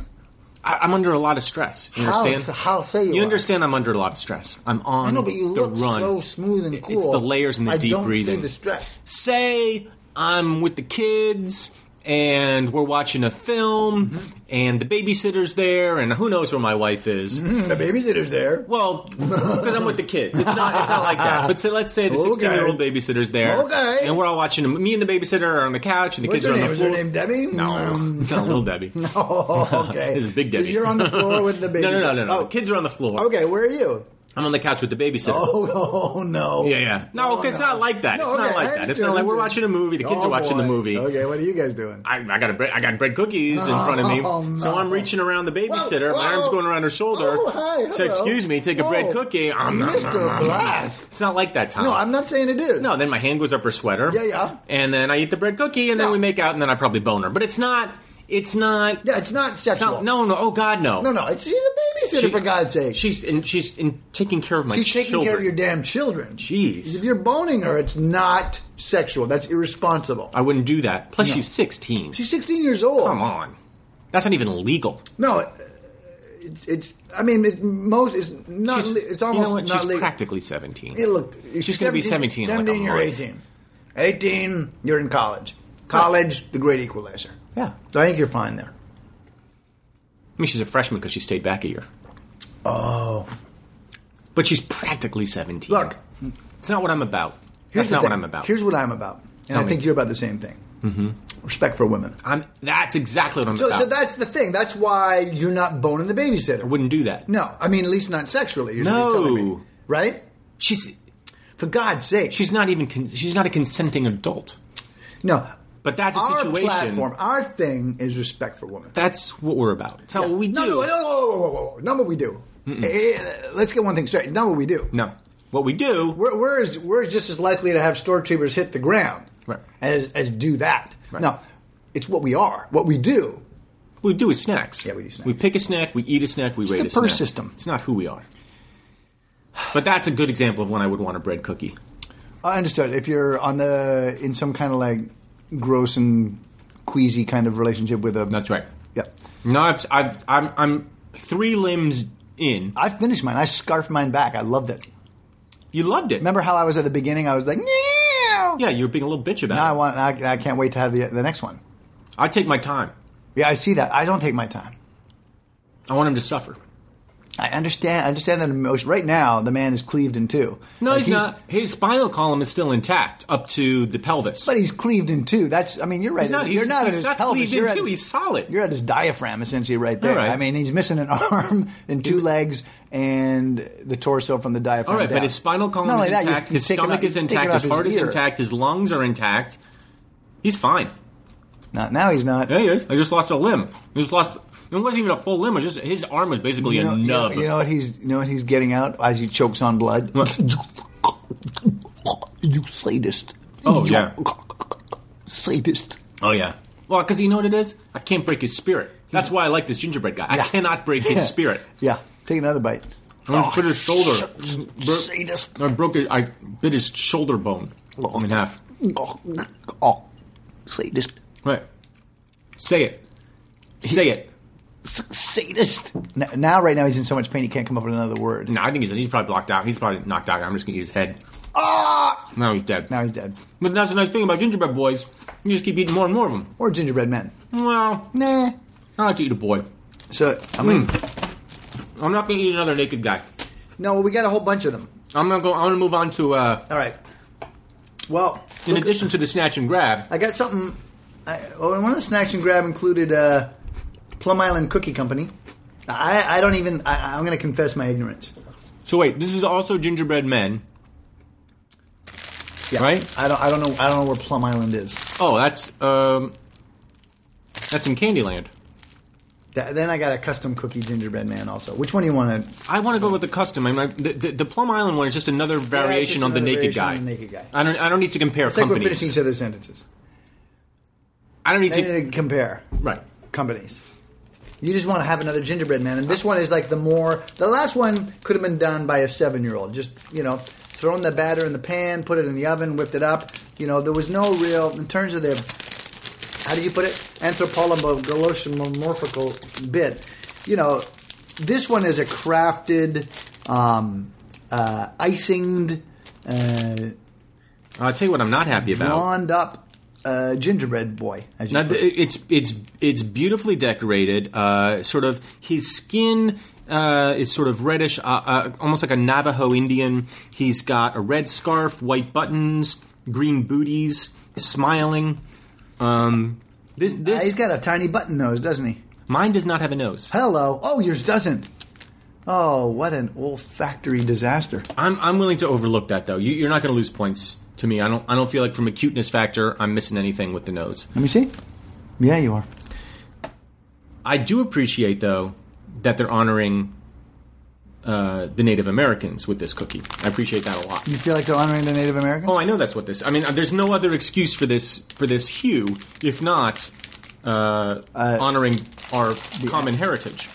Speaker 4: I, I'm under a lot of stress. You understand?
Speaker 3: How, how say you?
Speaker 4: You
Speaker 3: are?
Speaker 4: understand? I'm under a lot of stress. I'm on
Speaker 3: I know, but you
Speaker 4: the
Speaker 3: look
Speaker 4: run.
Speaker 3: so smooth and cool.
Speaker 4: It's the layers and the
Speaker 3: I
Speaker 4: deep
Speaker 3: don't
Speaker 4: breathing.
Speaker 3: see the stress.
Speaker 4: Say I'm with the kids and we're watching a film,
Speaker 3: Mm-hmm.
Speaker 4: and the babysitter's there, and who knows where my wife is.
Speaker 3: Mm, the babysitter's there.
Speaker 4: Well, because I'm with the kids. It's not. It's not like that. But so let's say the
Speaker 3: Okay.
Speaker 4: sixteen-year-old babysitter's there,
Speaker 3: Okay.
Speaker 4: and we're all watching. Me and the babysitter are on the couch, and the
Speaker 3: What's
Speaker 4: kids
Speaker 3: her
Speaker 4: are on
Speaker 3: name?
Speaker 4: the
Speaker 3: Is
Speaker 4: floor.
Speaker 3: her name Debbie?
Speaker 4: No,
Speaker 3: Um,
Speaker 4: it's not little Debbie.
Speaker 3: Oh, okay.
Speaker 4: This is Big Debbie.
Speaker 3: So you're on the floor with the baby.
Speaker 4: No, no, no, no, no.
Speaker 3: Oh,
Speaker 4: The kids are on the floor.
Speaker 3: okay, where are you?
Speaker 4: I'm on the couch with the babysitter.
Speaker 3: Oh, oh no.
Speaker 4: Yeah, yeah. No,
Speaker 3: Oh,
Speaker 4: it's
Speaker 3: no.
Speaker 4: not like that.
Speaker 3: No,
Speaker 4: it's not
Speaker 3: okay,
Speaker 4: like
Speaker 3: I
Speaker 4: that. It's
Speaker 3: understand.
Speaker 4: not like we're watching a movie. The kids
Speaker 3: Oh,
Speaker 4: are watching
Speaker 3: boy.
Speaker 4: the movie.
Speaker 3: Okay, what are you guys doing?
Speaker 4: I, I got a bread, I got bread cookies in front of me,
Speaker 3: Oh, no.
Speaker 4: so I'm reaching around the babysitter.
Speaker 3: Whoa,
Speaker 4: My arm's
Speaker 3: whoa.
Speaker 4: going around her shoulder.
Speaker 3: Oh, hi,
Speaker 4: So
Speaker 3: hello.
Speaker 4: excuse me, take a bread
Speaker 3: Whoa.
Speaker 4: cookie. Um, nom,
Speaker 3: Mister
Speaker 4: nom, nom, nom.
Speaker 3: Black.
Speaker 4: It's not like that, Tom.
Speaker 3: No, I'm not saying it is.
Speaker 4: No, then my hand goes up her sweater.
Speaker 3: Yeah, yeah.
Speaker 4: And then I eat the bread cookie, and then
Speaker 3: No.
Speaker 4: we make out, and then I probably bone her. But it's not. It's not.
Speaker 3: Yeah, it's not
Speaker 4: It's
Speaker 3: sexual.
Speaker 4: not. No, no. Oh God, no.
Speaker 3: no, no. It's, she's a babysitter,
Speaker 4: She-
Speaker 3: for God's sake.
Speaker 4: She's in. She's in taking care of my
Speaker 3: She's
Speaker 4: children.
Speaker 3: taking care of your damn children.
Speaker 4: Jeez.
Speaker 3: If you're boning her, it's not sexual. That's irresponsible.
Speaker 4: I wouldn't do that. Plus,
Speaker 3: No.
Speaker 4: she's sixteen.
Speaker 3: She's sixteen years old.
Speaker 4: Come on. That's not even legal.
Speaker 3: No, uh, it's. it's I mean, it's most. It's not.
Speaker 4: She's,
Speaker 3: le- it's
Speaker 4: you
Speaker 3: almost
Speaker 4: know what?
Speaker 3: not
Speaker 4: She's
Speaker 3: legal.
Speaker 4: practically seventeen.
Speaker 3: Hey, look,
Speaker 4: She's gonna be seventeen in like a
Speaker 3: seventeen, you're
Speaker 4: month.
Speaker 3: eighteen. eighteen, you're in college. College, the great equalizer.
Speaker 4: Yeah.
Speaker 3: So I think you're fine there.
Speaker 4: I mean, she's a freshman because she stayed back a year.
Speaker 3: Oh.
Speaker 4: But she's practically seventeen.
Speaker 3: Look,
Speaker 4: It's not what I'm about.
Speaker 3: here's
Speaker 4: That's
Speaker 3: the
Speaker 4: not what
Speaker 3: thing.
Speaker 4: I'm about.
Speaker 3: Here's what I'm about. And
Speaker 4: Tell
Speaker 3: I think
Speaker 4: me.
Speaker 3: you're about the same thing. Mm-hmm. Respect for women.
Speaker 4: I'm, that's exactly what I'm
Speaker 3: So,
Speaker 4: about.
Speaker 3: so that's the thing. That's why you're not boning the babysitter.
Speaker 4: I wouldn't do that.
Speaker 3: No, I mean, at least not sexually. You're
Speaker 4: No.
Speaker 3: telling me. Right?
Speaker 4: She's
Speaker 3: For God's sake.
Speaker 4: she's not even con- she's not a consenting adult.
Speaker 3: No.
Speaker 4: But that's a
Speaker 3: Our
Speaker 4: situation.
Speaker 3: platform, our thing is respect for women.
Speaker 4: That's what we're about. It's not what we do.
Speaker 3: No, no, no, no, whoa, whoa, whoa, whoa. Not what we do. Eh, let's get one thing straight. It's not what we do.
Speaker 4: No. What we do.
Speaker 3: We're, we're, as, we're just as likely to have stormtroopers hit the ground
Speaker 4: Right.
Speaker 3: as, as do that.
Speaker 4: Right.
Speaker 3: No, it's what we are. What we do.
Speaker 4: What we do is snacks.
Speaker 3: Yeah, we do snacks.
Speaker 4: We pick a snack, we eat a snack, we
Speaker 3: It's
Speaker 4: rate
Speaker 3: the
Speaker 4: a snack.
Speaker 3: purse system.
Speaker 4: It's not who we are. But that's a good example of when I would want a bread cookie.
Speaker 3: I understood. If you're on the in some kind of like gross and queasy kind of relationship with a.
Speaker 4: That's right.
Speaker 3: Yeah.
Speaker 4: No, I've, I've, I'm, I'm three limbs in.
Speaker 3: I finished mine. I scarfed mine back. I loved it.
Speaker 4: You loved it.
Speaker 3: Remember how I was at the beginning? I was like, "Meow."
Speaker 4: Yeah, you were being a little bitch about
Speaker 3: Now I
Speaker 4: it.
Speaker 3: want. I, I can't wait to have the the next one.
Speaker 4: I take my time.
Speaker 3: Yeah, I see that. I don't take my time.
Speaker 4: I want him to suffer.
Speaker 3: I understand. I understand that emotion. Right now, the man is cleaved in two.
Speaker 4: No,
Speaker 3: Like,
Speaker 4: he's, not. His spinal column is still intact up to the pelvis.
Speaker 3: But he's cleaved in two. That's. I mean, you're right.
Speaker 4: He's not-
Speaker 3: you're
Speaker 4: he's-
Speaker 3: not at
Speaker 4: he's
Speaker 3: his
Speaker 4: not
Speaker 3: pelvis.
Speaker 4: cleaved
Speaker 3: You're
Speaker 4: in
Speaker 3: at
Speaker 4: two.
Speaker 3: his-
Speaker 4: He's solid.
Speaker 3: You're at his diaphragm, essentially, right there.
Speaker 4: All right.
Speaker 3: I mean, he's missing an arm and two legs and the torso from the diaphragm.
Speaker 4: All right,
Speaker 3: down.
Speaker 4: but his spinal column
Speaker 3: Not
Speaker 4: is
Speaker 3: only that,
Speaker 4: intact.
Speaker 3: you're
Speaker 4: His
Speaker 3: taking
Speaker 4: stomach
Speaker 3: off-
Speaker 4: is
Speaker 3: you're taking
Speaker 4: intact.
Speaker 3: off
Speaker 4: His heart is
Speaker 3: ear.
Speaker 4: intact. His lungs are intact. He's fine.
Speaker 3: Not, now he's not.
Speaker 4: Yeah, he is. I just lost a limb. I just lost. It wasn't even a full limb. It was just his arm was basically
Speaker 3: You know,
Speaker 4: a
Speaker 3: you know-
Speaker 4: nub.
Speaker 3: You know what he's. You know what he's getting out as he chokes on blood.
Speaker 4: What?
Speaker 3: You sadist.
Speaker 4: Oh,
Speaker 3: You
Speaker 4: yeah.
Speaker 3: Sadist.
Speaker 4: Oh yeah. Well, because you know what it is. I can't break his spirit. That's why I like this gingerbread guy. I
Speaker 3: Yeah.
Speaker 4: cannot break his spirit.
Speaker 3: Yeah. Take another bite.
Speaker 4: I just put his shoulder.
Speaker 3: Sadist.
Speaker 4: I broke it. I bit his shoulder bone in half.
Speaker 3: Oh, oh. Sadist.
Speaker 4: Right. Say it. Say it.
Speaker 3: Sadist. N- Now, right now, he's in so much pain he can't come up with another word.
Speaker 4: No, I think he's he's probably blocked out. He's probably knocked out. I'm just gonna eat his head.
Speaker 3: Ah!
Speaker 4: Now he's dead.
Speaker 3: Now he's dead.
Speaker 4: But that's the nice thing about gingerbread boys. You just keep eating more and more of them.
Speaker 3: Or gingerbread men.
Speaker 4: Well,
Speaker 3: Nah.
Speaker 4: I like to eat a boy.
Speaker 3: So, I mean,
Speaker 4: I'm not gonna eat another naked guy.
Speaker 3: no, we got a whole bunch of them.
Speaker 4: I'm gonna go. I'm gonna move on to. Uh,
Speaker 3: All right. Well,
Speaker 4: in
Speaker 3: look,
Speaker 4: addition to the snatch and grab.
Speaker 3: I got something I, oh, one of the snacks and grab included uh, Plum Island Cookie Company. I, I don't even. I, I'm going to confess my ignorance.
Speaker 4: So wait, this is also Gingerbread Men,
Speaker 3: Yeah.
Speaker 4: right?
Speaker 3: I don't. I don't know. I don't know where Plum Island is.
Speaker 4: Oh, that's um, that's in Candyland.
Speaker 3: Th- then I got a custom cookie gingerbread man also. Which one do you want to?
Speaker 4: I want to go with the custom. I mean, the, the, the Plum Island one is just another variation
Speaker 3: just
Speaker 4: on the
Speaker 3: another
Speaker 4: naked
Speaker 3: variation
Speaker 4: guy.
Speaker 3: on the naked guy.
Speaker 4: I don't. I don't need to compare
Speaker 3: It's like we're
Speaker 4: companies.
Speaker 3: finishing each other's sentences.
Speaker 4: I don't need
Speaker 3: I
Speaker 4: to.
Speaker 3: need to compare
Speaker 4: Right.
Speaker 3: companies. You just want to have another gingerbread man, and this one is like the more. The last one could have been done by a seven-year-old. Just you know, throwing the batter in the pan, put it in the oven, whipped it up. You know, there was no real in terms of the. How do you put it? Anthropomorphical bit. You know, this one is a crafted, um, uh, icinged, uh,
Speaker 4: I'll tell you what I'm not happy about.
Speaker 3: blonde up uh, gingerbread boy. As you
Speaker 4: Now,
Speaker 3: put it.
Speaker 4: it's it's it's beautifully decorated. Uh, sort of his skin uh, is sort of reddish, uh, uh, almost like a Navajo Indian. He's got a red scarf, white buttons, green booties, smiling. Um, this
Speaker 3: Uh,
Speaker 4: this
Speaker 3: he's got a tiny button nose, doesn't he?
Speaker 4: mine does not have a nose.
Speaker 3: Hello. Oh, yours doesn't. Oh, what an olfactory disaster.
Speaker 4: I'm I'm willing to overlook that though. You, you're not going to lose points to me. I don't I don't feel like from a cuteness factor I'm missing anything with the nose.
Speaker 3: Let me see. Yeah, you are.
Speaker 4: I do appreciate though that they're honoring uh, the Native Americans with this cookie. I appreciate that a lot.
Speaker 3: You feel like they're honoring the Native Americans?
Speaker 4: Oh, I know that's what this. I mean, there's no other excuse for this for this hue if not uh,
Speaker 3: Uh,
Speaker 4: honoring our common heritage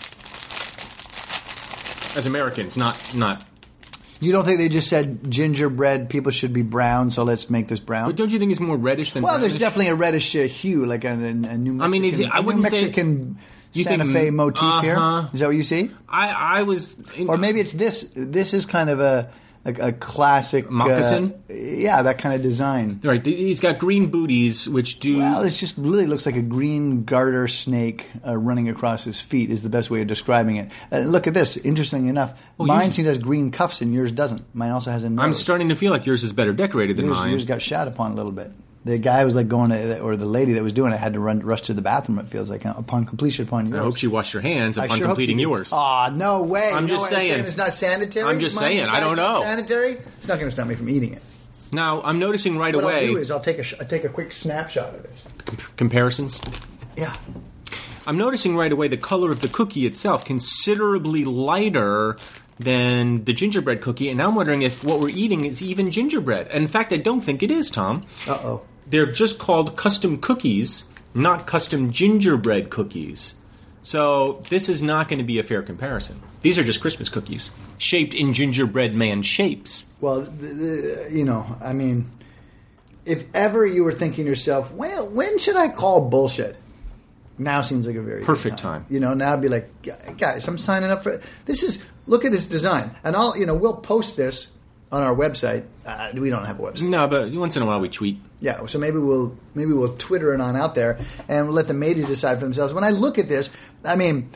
Speaker 4: as Americans, not not.
Speaker 3: You don't think they just said gingerbread people should be brown, so let's make this brown?
Speaker 4: But don't you think it's more reddish than?
Speaker 3: Well, there's
Speaker 4: brownish?
Speaker 3: definitely a reddish uh, hue, like a, a, a New Mexican,
Speaker 4: I mean, is it- I
Speaker 3: a New
Speaker 4: wouldn't say-
Speaker 3: Mexican
Speaker 4: You
Speaker 3: Santa
Speaker 4: think-
Speaker 3: Fe motif
Speaker 4: uh-huh.
Speaker 3: here. Is that what you see?
Speaker 4: I I was. In,
Speaker 3: Or maybe it's this. This is kind of a a, a classic
Speaker 4: Moccasin?
Speaker 3: Uh, yeah, that kind of design.
Speaker 4: right. He's got green booties, which do.
Speaker 3: Well, it just really looks like a green garter snake uh, running across his feet is the best way of describing it. Uh, look at this. Interesting enough,
Speaker 4: Oh,
Speaker 3: mine
Speaker 4: yours-
Speaker 3: seems to have green cuffs and yours doesn't. Mine also has a nose.
Speaker 4: I'm starting to feel like yours is better decorated than
Speaker 3: yours,
Speaker 4: mine.
Speaker 3: yours got shot upon a little bit. The guy was like going to, or the lady that was doing it had to run rush to the bathroom. It feels like uh, upon completion upon yours.
Speaker 4: I hope she washed her hands
Speaker 3: I
Speaker 4: upon
Speaker 3: sure hope
Speaker 4: completing
Speaker 3: she did.
Speaker 4: yours.
Speaker 3: Aw, no way.
Speaker 4: I'm
Speaker 3: No
Speaker 4: just
Speaker 3: way.
Speaker 4: saying.
Speaker 3: It's not sanitary.
Speaker 4: I'm just
Speaker 3: Mine
Speaker 4: saying. I don't
Speaker 3: not
Speaker 4: know.
Speaker 3: Sanitary? It's not going to stop me from eating it.
Speaker 4: Now I'm noticing right
Speaker 3: What
Speaker 4: away
Speaker 3: I'll do is I'll take a sh- I'll take a quick snapshot of this.
Speaker 4: comparisons.
Speaker 3: Yeah.
Speaker 4: I'm noticing right away the color of the cookie itself considerably lighter than the gingerbread cookie, and now I'm wondering if what we're eating is even gingerbread. And in fact, I don't think it is, Tom.
Speaker 3: Uh oh.
Speaker 4: They're just called custom cookies, not custom gingerbread cookies. So this is not going to be a fair comparison. These are just Christmas cookies, shaped in gingerbread man shapes.
Speaker 3: Well, the, the, you know, I mean, if ever you were thinking to yourself, well, when should I call bullshit? Now seems like a very good
Speaker 4: Perfect time.
Speaker 3: You know, now I'd be like, guys, I'm signing up for it. This is, look at this design. And I'll, you know, we'll post this on our website. Uh, we don't have a website.
Speaker 4: No, but once in a while we tweet.
Speaker 3: Yeah, so maybe we'll maybe we'll Twitter it on out there and we'll let the mateys decide for themselves. When I look at this, I mean,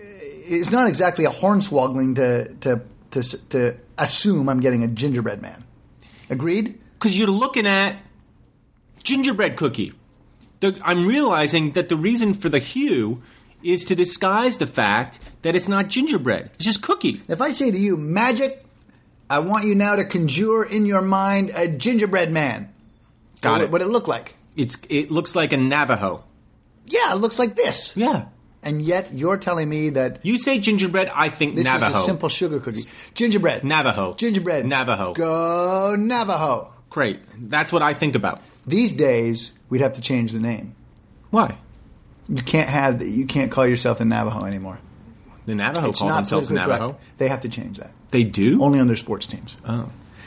Speaker 3: it's not exactly a hornswoggling to to to, to assume I'm getting a gingerbread man. Agreed?
Speaker 4: Because you're looking at gingerbread cookie. The, I'm realizing that the reason for the hue is to disguise the fact that it's not gingerbread. It's just cookie.
Speaker 3: If I say to you, magic, I want you now to conjure in your mind a gingerbread man.
Speaker 4: Got
Speaker 3: what
Speaker 4: it.
Speaker 3: What it look like?
Speaker 4: It's it looks like a Navajo.
Speaker 3: Yeah, it looks like this.
Speaker 4: Yeah.
Speaker 3: And yet you're telling me that
Speaker 4: You say gingerbread, I think
Speaker 3: this
Speaker 4: Navajo.
Speaker 3: is a simple sugar cookie. Gingerbread.
Speaker 4: Navajo.
Speaker 3: Gingerbread.
Speaker 4: Navajo.
Speaker 3: Go Navajo.
Speaker 4: Great. That's what I think about.
Speaker 3: These days, we'd have to change the name.
Speaker 4: Why?
Speaker 3: You can't have you can't call yourself the Navajo anymore.
Speaker 4: The Navajo
Speaker 3: It's
Speaker 4: call
Speaker 3: not
Speaker 4: themselves
Speaker 3: politically
Speaker 4: Navajo.
Speaker 3: correct. They have to change that.
Speaker 4: They do?
Speaker 3: Only on their sports teams.
Speaker 4: Oh.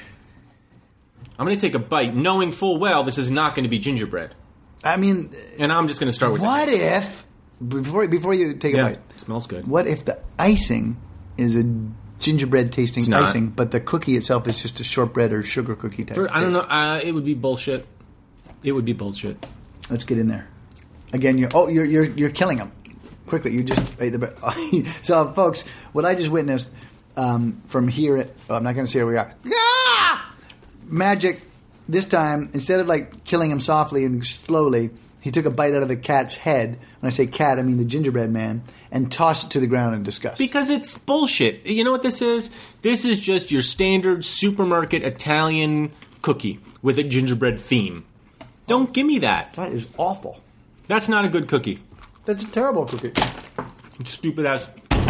Speaker 4: I'm going to take a bite, knowing full well this is not going to be gingerbread.
Speaker 3: I mean,
Speaker 4: And I'm just going to start with
Speaker 3: what
Speaker 4: the
Speaker 3: if before before you take a
Speaker 4: Yeah,
Speaker 3: bite?
Speaker 4: smells good.
Speaker 3: What if the icing is a gingerbread tasting
Speaker 4: It's not.
Speaker 3: icing, but the cookie itself is just a shortbread or sugar cookie type?
Speaker 4: For- I don't know.
Speaker 3: taste?
Speaker 4: Uh, it would be bullshit. It would be bullshit.
Speaker 3: Let's get in there. Again, you're oh you're you're you're killing them quickly. You just ate the so, folks. What I just witnessed um, from here. Oh, I'm not going to say where we are. Ah! Magic. This time, instead of like killing him softly and slowly, He took a bite out of the cat's head. When I say cat, I mean the gingerbread man, and tossed it to the ground in disgust.
Speaker 4: Because it's bullshit. You know what this is? This is just your standard supermarket Italian cookie with a gingerbread theme. Don't give me that.
Speaker 3: That is awful.
Speaker 4: That's not a good cookie.
Speaker 3: That's a terrible cookie.
Speaker 4: Stupid ass.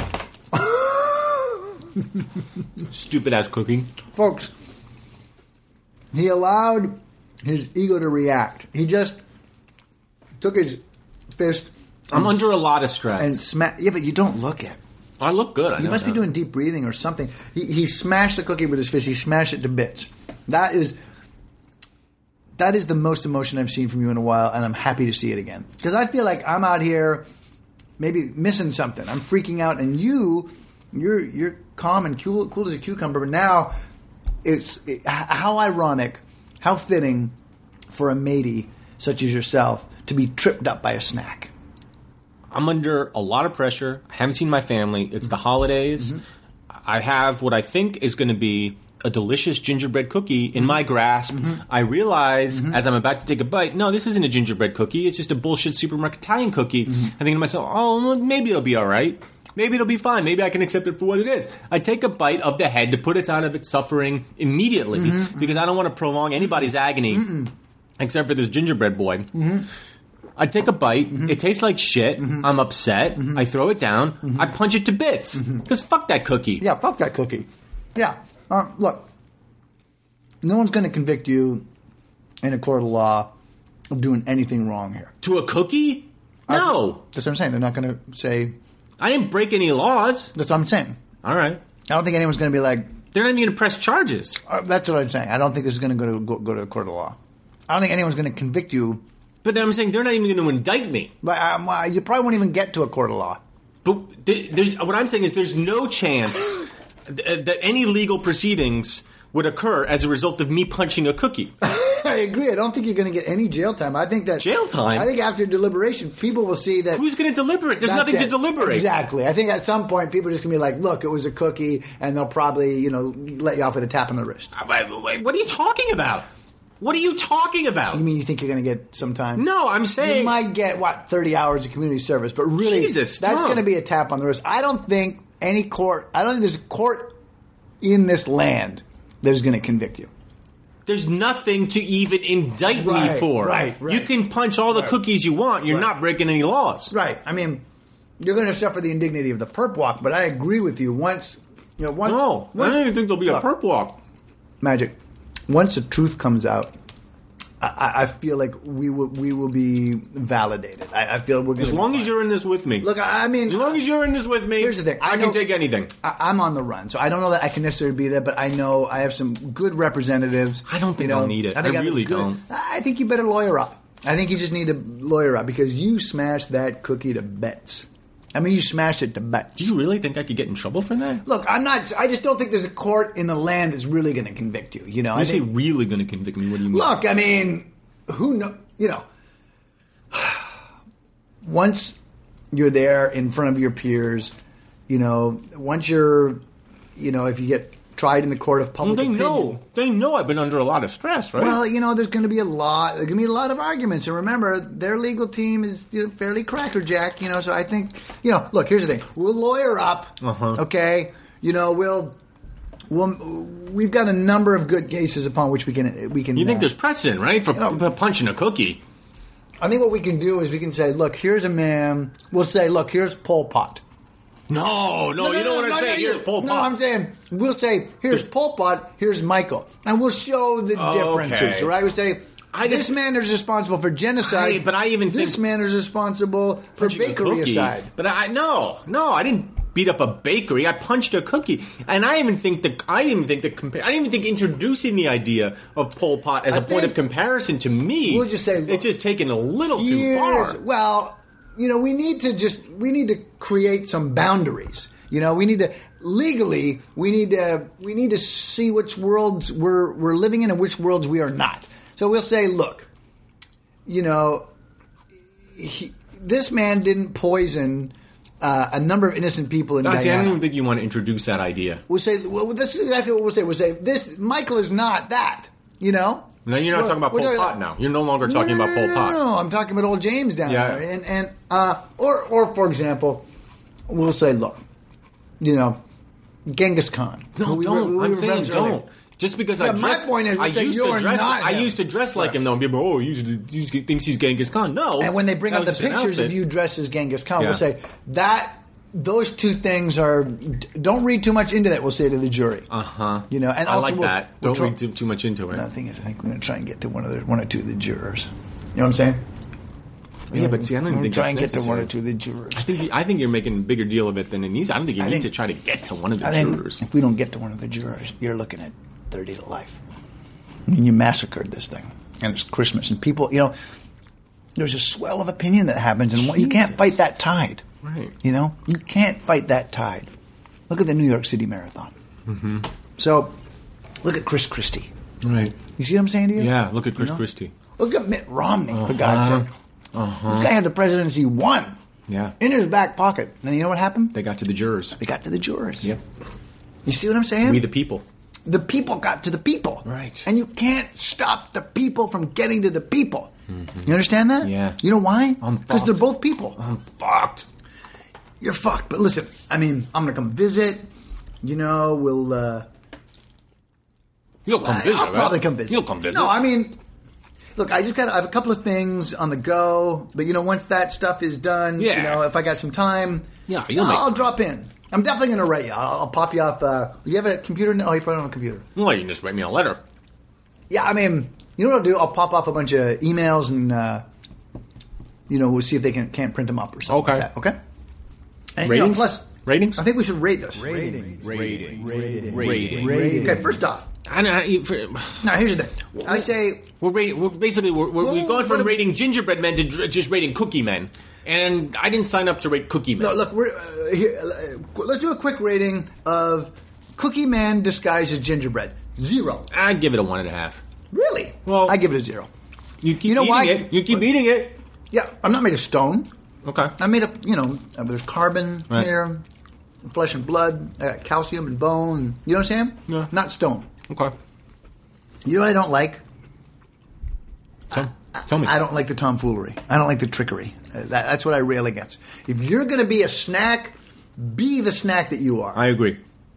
Speaker 4: Stupid ass cookie.
Speaker 3: Folks, he allowed his ego to react. He just took his fist.
Speaker 4: I'm under a lot of stress.
Speaker 3: And sma- Yeah, but you don't look it.
Speaker 4: I look good. I
Speaker 3: You
Speaker 4: know
Speaker 3: must
Speaker 4: that.
Speaker 3: be doing deep breathing or something. He, he smashed the cookie with his fist. He smashed it to bits. That is that is the most emotion I've seen from you in a while, and I'm happy to see it again. Because I feel like I'm out here maybe missing something. I'm freaking out, and you, you're you're calm and cool, cool as a cucumber. But now, it's it, how ironic, how fitting for a matey such as yourself to be tripped up by a snack.
Speaker 4: I'm under a lot of pressure. I haven't seen my family. It's the holidays. Mm-hmm. I have what I think is going to be a delicious gingerbread cookie in my grasp. Mm-hmm. I realize mm-hmm. as I'm about to take a bite, no, this isn't a gingerbread cookie. It's just a bullshit supermarket Italian cookie. Mm-hmm. I think to myself, oh, maybe it'll be all right. Maybe it'll be fine. Maybe I can accept it for what it is. I take a bite of the head to put it out of its suffering immediately mm-hmm. because I don't want to prolong anybody's agony
Speaker 3: Mm-mm.
Speaker 4: except for this gingerbread boy.
Speaker 3: Mm-hmm.
Speaker 4: I take a bite. Mm-hmm. It tastes like shit. Mm-hmm. I'm upset. Mm-hmm. I throw it down. Mm-hmm. I punch it to bits. Because mm-hmm. fuck that cookie.
Speaker 3: Yeah, fuck that cookie. Yeah. Uh, look, no one's going to convict you in a court of law of doing anything wrong here.
Speaker 4: To a cookie? No.
Speaker 3: I, that's what I'm saying. They're not going to say...
Speaker 4: I didn't break any laws.
Speaker 3: That's what I'm saying.
Speaker 4: All right.
Speaker 3: I don't think anyone's going to be like...
Speaker 4: They're not even going to press charges.
Speaker 3: Uh, that's what I'm saying. I don't think this is going to go to go, go to a court of law. I don't think anyone's going to convict you.
Speaker 4: But I'm saying they're not even going to indict me.
Speaker 3: But um, uh, you probably won't even get to a court of law.
Speaker 4: But there's, what I'm saying is there's no chance that any legal proceedings would occur as a result of me punching a cookie.
Speaker 3: I agree. I don't think you're going to get any jail time. I think that
Speaker 4: jail time.
Speaker 3: I think after deliberation, people will see that.
Speaker 4: Who's going to deliberate? There's nothing it. to deliberate.
Speaker 3: Exactly. I think at some point people are just going to be like, "Look, it was a cookie," and they'll probably, you know, let you off with a tap on the wrist.
Speaker 4: What are you talking about? What are you talking about?
Speaker 3: You mean you think you're going to get some time?
Speaker 4: No, I'm saying
Speaker 3: you might get what thirty hours of community service, but really,
Speaker 4: Jesus,
Speaker 3: that's
Speaker 4: Tom.
Speaker 3: going to be a tap on the wrist. I don't think any court. I don't think there's a court in this land that is going to convict you.
Speaker 4: There's nothing to even indict
Speaker 3: right,
Speaker 4: me for.
Speaker 3: Right, right.
Speaker 4: You can punch all the right. cookies you want. You're right. not breaking any laws.
Speaker 3: Right. I mean, you're going to suffer the indignity of the perp walk, but I agree with you. Once, you know, once.
Speaker 4: No,
Speaker 3: once,
Speaker 4: I don't even think there'll be
Speaker 3: look,
Speaker 4: a perp walk.
Speaker 3: Magic. Once the truth comes out, I, I feel like we will we will be validated. I, I feel we're going
Speaker 4: as long as you're in this with me.
Speaker 3: Look, I mean,
Speaker 4: as long as you're in this with me.
Speaker 3: Here's the thing:
Speaker 4: I, I know, can take anything.
Speaker 3: I, I'm on the run, so I don't know that I can necessarily be there. But I know I have some good representatives.
Speaker 4: I don't think
Speaker 3: you know,
Speaker 4: I'll need it. I,
Speaker 3: think
Speaker 4: I really
Speaker 3: good,
Speaker 4: don't.
Speaker 3: I think you better lawyer up. I think you just need to lawyer up because you smashed that cookie to bits. I mean, you smashed it to bits.
Speaker 4: Do you really think I could get in trouble for that?
Speaker 3: Look, I'm not. I just don't think there's a court in the land that's really going to convict you. You know,
Speaker 4: when
Speaker 3: I
Speaker 4: you
Speaker 3: think,
Speaker 4: say really going to convict me. What do you mean?
Speaker 3: Look, I mean. Who know? You know, once you're there in front of your peers, you know, once you're, you know, if you get tried in the court of public
Speaker 4: well, they
Speaker 3: opinion,
Speaker 4: know, they know I've been under a lot of stress, right?
Speaker 3: Well, you know, there's going to be a lot. There's going to be a lot of arguments, and remember, their legal team is you know, fairly crackerjack. You know, so I think, you know, look, here's the thing: we'll lawyer up,
Speaker 4: uh-huh.
Speaker 3: okay? You know, we'll. Well, we've got a number of good cases upon which we can we can.
Speaker 4: You think
Speaker 3: uh,
Speaker 4: there's precedent, right, for
Speaker 3: you know,
Speaker 4: p- punching a cookie?
Speaker 3: I think what we can do is we can say, look, here's a man. We'll say, look, here's Pol Pot.
Speaker 4: No, no, no you
Speaker 3: no,
Speaker 4: don't
Speaker 3: no,
Speaker 4: want to
Speaker 3: no,
Speaker 4: say
Speaker 3: no,
Speaker 4: here's
Speaker 3: you,
Speaker 4: Pol Pot.
Speaker 3: No, I'm saying we'll say here's Pol Pot, here's Michael, and we'll show the
Speaker 4: Oh,
Speaker 3: differences.
Speaker 4: okay.
Speaker 3: Right? We say.
Speaker 4: I
Speaker 3: this
Speaker 4: just,
Speaker 3: man is responsible for genocide.
Speaker 4: I, but I even
Speaker 3: this
Speaker 4: think
Speaker 3: man is responsible for bakeryicide.
Speaker 4: But I no, no, I didn't beat up a bakery. I punched a cookie, and I even think that I even think that compa- I didn't even think introducing the idea of Pol Pot as
Speaker 3: I
Speaker 4: a point of comparison to me.
Speaker 3: We'll just say look,
Speaker 4: it's just taken a little too
Speaker 3: years,
Speaker 4: far.
Speaker 3: Well, you know, we need to just we need to create some boundaries. You know, we need to legally we need to we need to see which worlds we're we're living in and which worlds we are not. So we'll say, look, you know, he, this man didn't poison uh, a number of innocent people in
Speaker 4: No,
Speaker 3: Guyana.
Speaker 4: see, I don't even think you want to introduce that idea.
Speaker 3: We'll say, well, this is exactly what we'll say. We'll say, this, Michael is not that, you know?
Speaker 4: No, you're not
Speaker 3: We're-
Speaker 4: talking about
Speaker 3: we're
Speaker 4: Pol
Speaker 3: talking
Speaker 4: Pot
Speaker 3: about-
Speaker 4: now. You're no longer
Speaker 3: No,
Speaker 4: talking
Speaker 3: no,
Speaker 4: about
Speaker 3: no,
Speaker 4: Pol
Speaker 3: no,
Speaker 4: Pot.
Speaker 3: No, no, I'm talking about old James down
Speaker 4: Yeah.
Speaker 3: there, and and uh, or or for example, we'll say, look, you know, Genghis Khan.
Speaker 4: No,
Speaker 3: who we
Speaker 4: don't.
Speaker 3: were- we
Speaker 4: I'm
Speaker 3: were
Speaker 4: saying
Speaker 3: referencing
Speaker 4: don't.
Speaker 3: earlier.
Speaker 4: Just because
Speaker 3: Yeah,
Speaker 4: I
Speaker 3: my
Speaker 4: dress,
Speaker 3: point is,
Speaker 4: I
Speaker 3: we're saying
Speaker 4: used to
Speaker 3: you're
Speaker 4: dress.
Speaker 3: not
Speaker 4: I
Speaker 3: him.
Speaker 4: used to dress like
Speaker 3: Right.
Speaker 4: him though, and people, oh, he used to, he used to- thinks he's Genghis Khan. No,
Speaker 3: And when they bring
Speaker 4: that
Speaker 3: up the
Speaker 4: was just an
Speaker 3: pictures of
Speaker 4: outfit.
Speaker 3: you dressed as Genghis Khan,
Speaker 4: Yeah.
Speaker 3: we'll say that those two things are. Don't read too much into that. We'll say to the jury.
Speaker 4: Uh huh.
Speaker 3: You know, and
Speaker 4: I
Speaker 3: also
Speaker 4: like
Speaker 3: we'll-
Speaker 4: that.
Speaker 3: we'll
Speaker 4: Don't
Speaker 3: try-
Speaker 4: read too, too much into it.
Speaker 3: The thing is, I think we're going to try and get to one of the one or two of the jurors. You know what I'm saying?
Speaker 4: Yeah, but see, I don't even
Speaker 3: We'll
Speaker 4: think
Speaker 3: try
Speaker 4: that's
Speaker 3: and get to one
Speaker 4: necessary.
Speaker 3: or two of the jurors.
Speaker 4: I think I think you're making a bigger deal of it than it needs. I don't think you
Speaker 3: I
Speaker 4: need
Speaker 3: think-
Speaker 4: to try to get to one of the
Speaker 3: I think
Speaker 4: jurors.
Speaker 3: if we don't get to one of the jurors, you're looking at thirty to life. I mean, you massacred this thing, and it's Christmas, and people, you know, there's a swell of opinion that happens, and you can't
Speaker 4: Jesus.
Speaker 3: fight that tide.
Speaker 4: Right.
Speaker 3: You know, you can't fight that tide. Look at the New York City Marathon. Mm-hmm. So, look at Chris Christie.
Speaker 4: Right.
Speaker 3: You see what I'm saying to you?
Speaker 4: Yeah. Look at Chris
Speaker 3: You know?
Speaker 4: Christie.
Speaker 3: Look at Mitt Romney, for God's sake.
Speaker 4: Uh-huh.
Speaker 3: This guy had the presidency won
Speaker 4: Yeah.
Speaker 3: in his back pocket. And you know what happened?
Speaker 4: They got to the jurors.
Speaker 3: They got to the jurors.
Speaker 4: Yep.
Speaker 3: You see what I'm saying?
Speaker 4: We the people.
Speaker 3: The people got to the people.
Speaker 4: Right.
Speaker 3: And you can't stop the people from getting to the people. You understand that?
Speaker 4: Yeah.
Speaker 3: You know why?
Speaker 4: I'm
Speaker 3: Because
Speaker 4: fucked.
Speaker 3: they're both people.
Speaker 4: I'm fucked.
Speaker 3: You're fucked. But listen, I mean, I'm going to come visit. You know, we'll... Uh,
Speaker 4: You'll come
Speaker 3: I-
Speaker 4: visit.
Speaker 3: I'll
Speaker 4: right?
Speaker 3: probably come visit.
Speaker 4: You'll come visit.
Speaker 3: No, I mean... Look, I just got I have a couple of things on the go, but you know, once that stuff is done,
Speaker 4: Yeah.
Speaker 3: you know, if I got some time,
Speaker 4: Yeah, you'll make
Speaker 3: I'll
Speaker 4: time.
Speaker 3: drop in. I'm definitely going to write you. I'll, I'll pop you off. Uh, you have a computer? Oh, you probably don't have a computer.
Speaker 4: Well, you can just write me a letter.
Speaker 3: Yeah, I mean, you know what I'll do? I'll pop off a bunch of emails and, uh, you know, we'll see if they can can't print them up or something
Speaker 4: Okay.
Speaker 3: like that. Okay? And, you know,
Speaker 4: Ratings?
Speaker 3: plus,
Speaker 4: Ratings?
Speaker 3: I think we should rate this.
Speaker 4: Ratings. Ratings.
Speaker 3: Okay, first off,
Speaker 4: I know, you- for-
Speaker 3: now here's the thing. I say,
Speaker 4: We're rating. We're basically we're, we're,
Speaker 3: Well,
Speaker 4: we've gone from
Speaker 3: what if-
Speaker 4: rating gingerbread men to dr- just rating cookie men, and I didn't sign up to rate cookie men.
Speaker 3: no, look, we're, uh, here, uh, let's do a quick rating of Cookie Man disguised as gingerbread. Zero.
Speaker 4: I'd give it a one and a half.
Speaker 3: Really?
Speaker 4: Well-
Speaker 3: I give it a zero.
Speaker 4: You keep
Speaker 3: You know
Speaker 4: eating
Speaker 3: why?
Speaker 4: it. You keep
Speaker 3: What?
Speaker 4: eating it.
Speaker 3: Yeah, I'm not made of stone.
Speaker 4: Okay.
Speaker 3: I'm made of, you know, uh, there's carbon
Speaker 4: Right.
Speaker 3: here, flesh and blood, I got calcium and bone. You know what I'm saying?
Speaker 4: Yeah.
Speaker 3: Not stone.
Speaker 4: Okay.
Speaker 3: You know what I don't like?
Speaker 4: Tell, tell me.
Speaker 3: I don't like the tomfoolery. I don't like the trickery. Uh, that, that's what I rail against. If you're going to be a snack, be the snack that you are.
Speaker 4: I agree.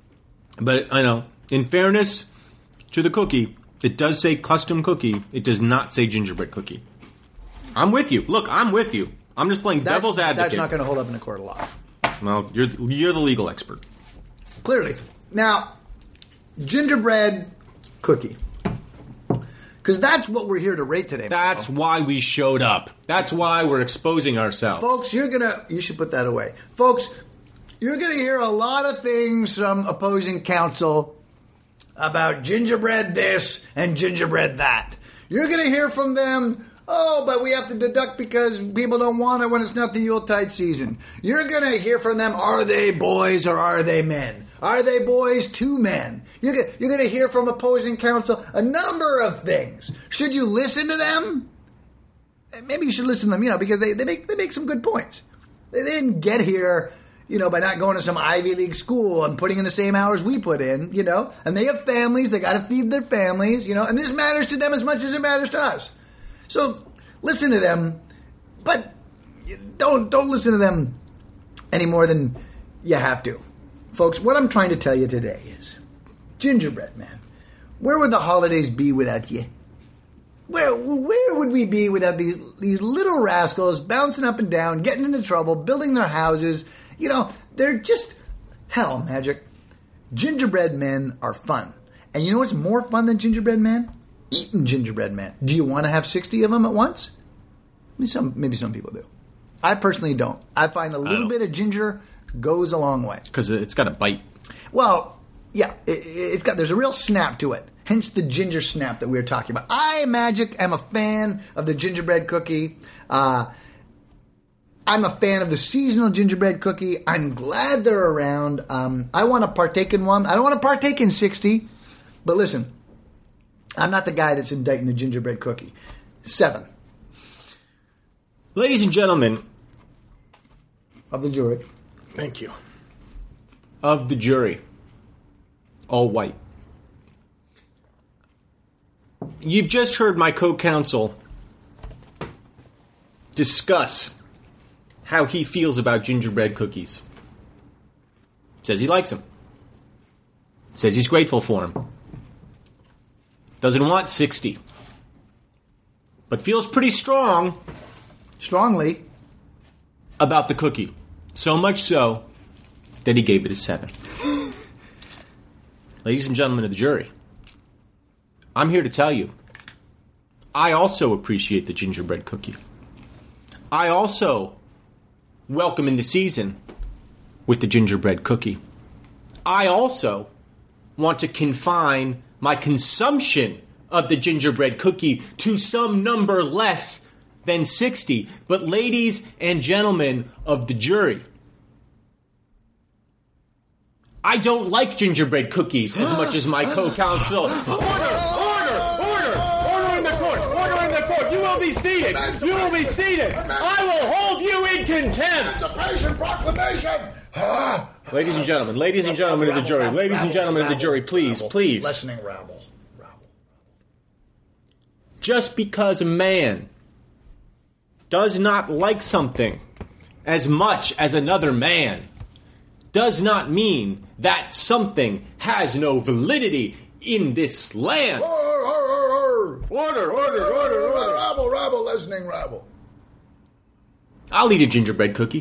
Speaker 4: But I know, in fairness to the cookie, it does say custom cookie. It does not say gingerbread cookie. I'm with you. Look, I'm with you. I'm just playing
Speaker 3: That's-
Speaker 4: devil's advocate.
Speaker 3: That's not going to hold up in a court of law.
Speaker 4: Well, you're you're the legal expert.
Speaker 3: Clearly. Now, gingerbread cookie. Because that's what we're here to rate today.
Speaker 4: That's why we showed up. That's why we're exposing ourselves.
Speaker 3: Folks, you're going to, you should put that away. Folks, you're going to hear a lot of things from opposing counsel about gingerbread this and gingerbread that. You're going to hear from them, oh, but we have to deduct because people don't want it when it's not the Yuletide season. You're going to hear from them, are they boys or are they men? Are they boys to men? You're going you're going to hear from opposing counsel a number of things. Should you listen to them? Maybe you should listen to them, you know, because they, they make they make some good points. They didn't get here, you know, by not going to some Ivy League school and putting in the same hours we put in, you know. And they have families, they got to feed their families, you know. And this matters to them as much as it matters to us. So listen to them, but don't don't listen to them any more than you have to, folks. What I'm trying to tell you today is, gingerbread man, where would the holidays be without you? Where where would we be without these these little rascals bouncing up and down, getting into trouble, building their houses? You know, they're just hell, Magic. Gingerbread men are fun. And you know what's more fun than gingerbread men? Eating gingerbread men. Do you want to have sixty of them at once? Maybe some, maybe some people do. I personally don't. I find a little
Speaker 4: don't.
Speaker 3: bit of ginger goes a long way.
Speaker 4: Because it's got a bite.
Speaker 3: Well, yeah, it, it's got there's a real snap to it. Hence the ginger snap that we were talking about. I, Magic, am a fan of the gingerbread cookie. Uh, I'm a fan of the seasonal gingerbread cookie. I'm glad they're around. Um, I want to partake in one. I don't want to partake in sixty. But listen, I'm not the guy that's indicting the gingerbread cookie. Seven
Speaker 4: Ladies and gentlemen,
Speaker 3: of the jury.
Speaker 4: thank you. Of the jury, all white. You've just heard my co-counsel discuss how he feels about gingerbread cookies. Says he likes them. Says he's grateful for them. Doesn't want sixty. But feels pretty strong
Speaker 3: Strongly.
Speaker 4: about the cookie. So much so that he gave it a seven. Ladies and gentlemen of the jury, I'm here to tell you, I also appreciate the gingerbread cookie. I also welcome in the season with the gingerbread cookie. I also want to confine my consumption of the gingerbread cookie to some number less than sixty. But ladies and gentlemen of the jury, I don't like gingerbread cookies as much as my co-counsel. Order! Order! Order! Order in the court! Order in the court! You will be seated! You will be seated! I will hold you in contempt!
Speaker 6: Emancipation Proclamation!
Speaker 4: Ladies and gentlemen, ladies and gentlemen of the jury, ladies and gentlemen of the jury, please, please.
Speaker 6: Lessening rabble.
Speaker 4: Just because a man does not like something as much as another man does not mean that something has no validity in this land.
Speaker 6: Order, order,
Speaker 4: Order, order, order, order.
Speaker 6: Rabble, rabble, lessening rabble.
Speaker 4: I'll eat a gingerbread cookie.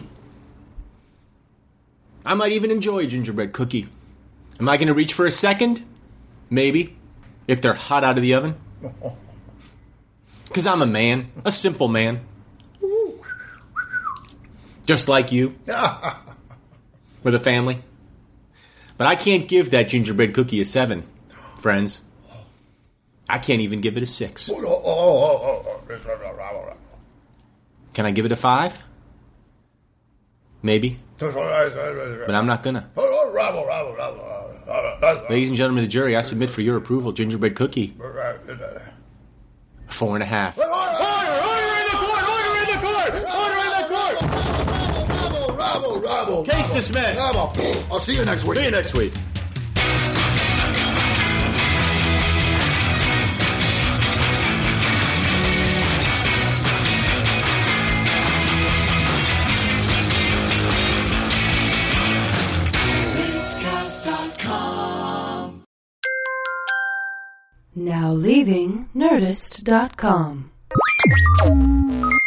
Speaker 4: I might even enjoy a gingerbread cookie. Am I going to reach for a second? Maybe. If they're hot out of the oven. Because I'm a man. A simple man. Just like you. With a family. But I can't give that gingerbread cookie a seven, friends. I can't even give it a six. Can I give it a five? Maybe. But I'm not gonna. Ladies and gentlemen of the jury, I submit for your approval gingerbread cookie. Four and a half. Order! Order in the court! Order in the court! Order in the court!
Speaker 6: Rabble, rabble, rabble.
Speaker 4: Case dismissed.
Speaker 6: Rabble. I'll see you next week.
Speaker 4: See you next week.
Speaker 2: Now leaving Nerdist dot com.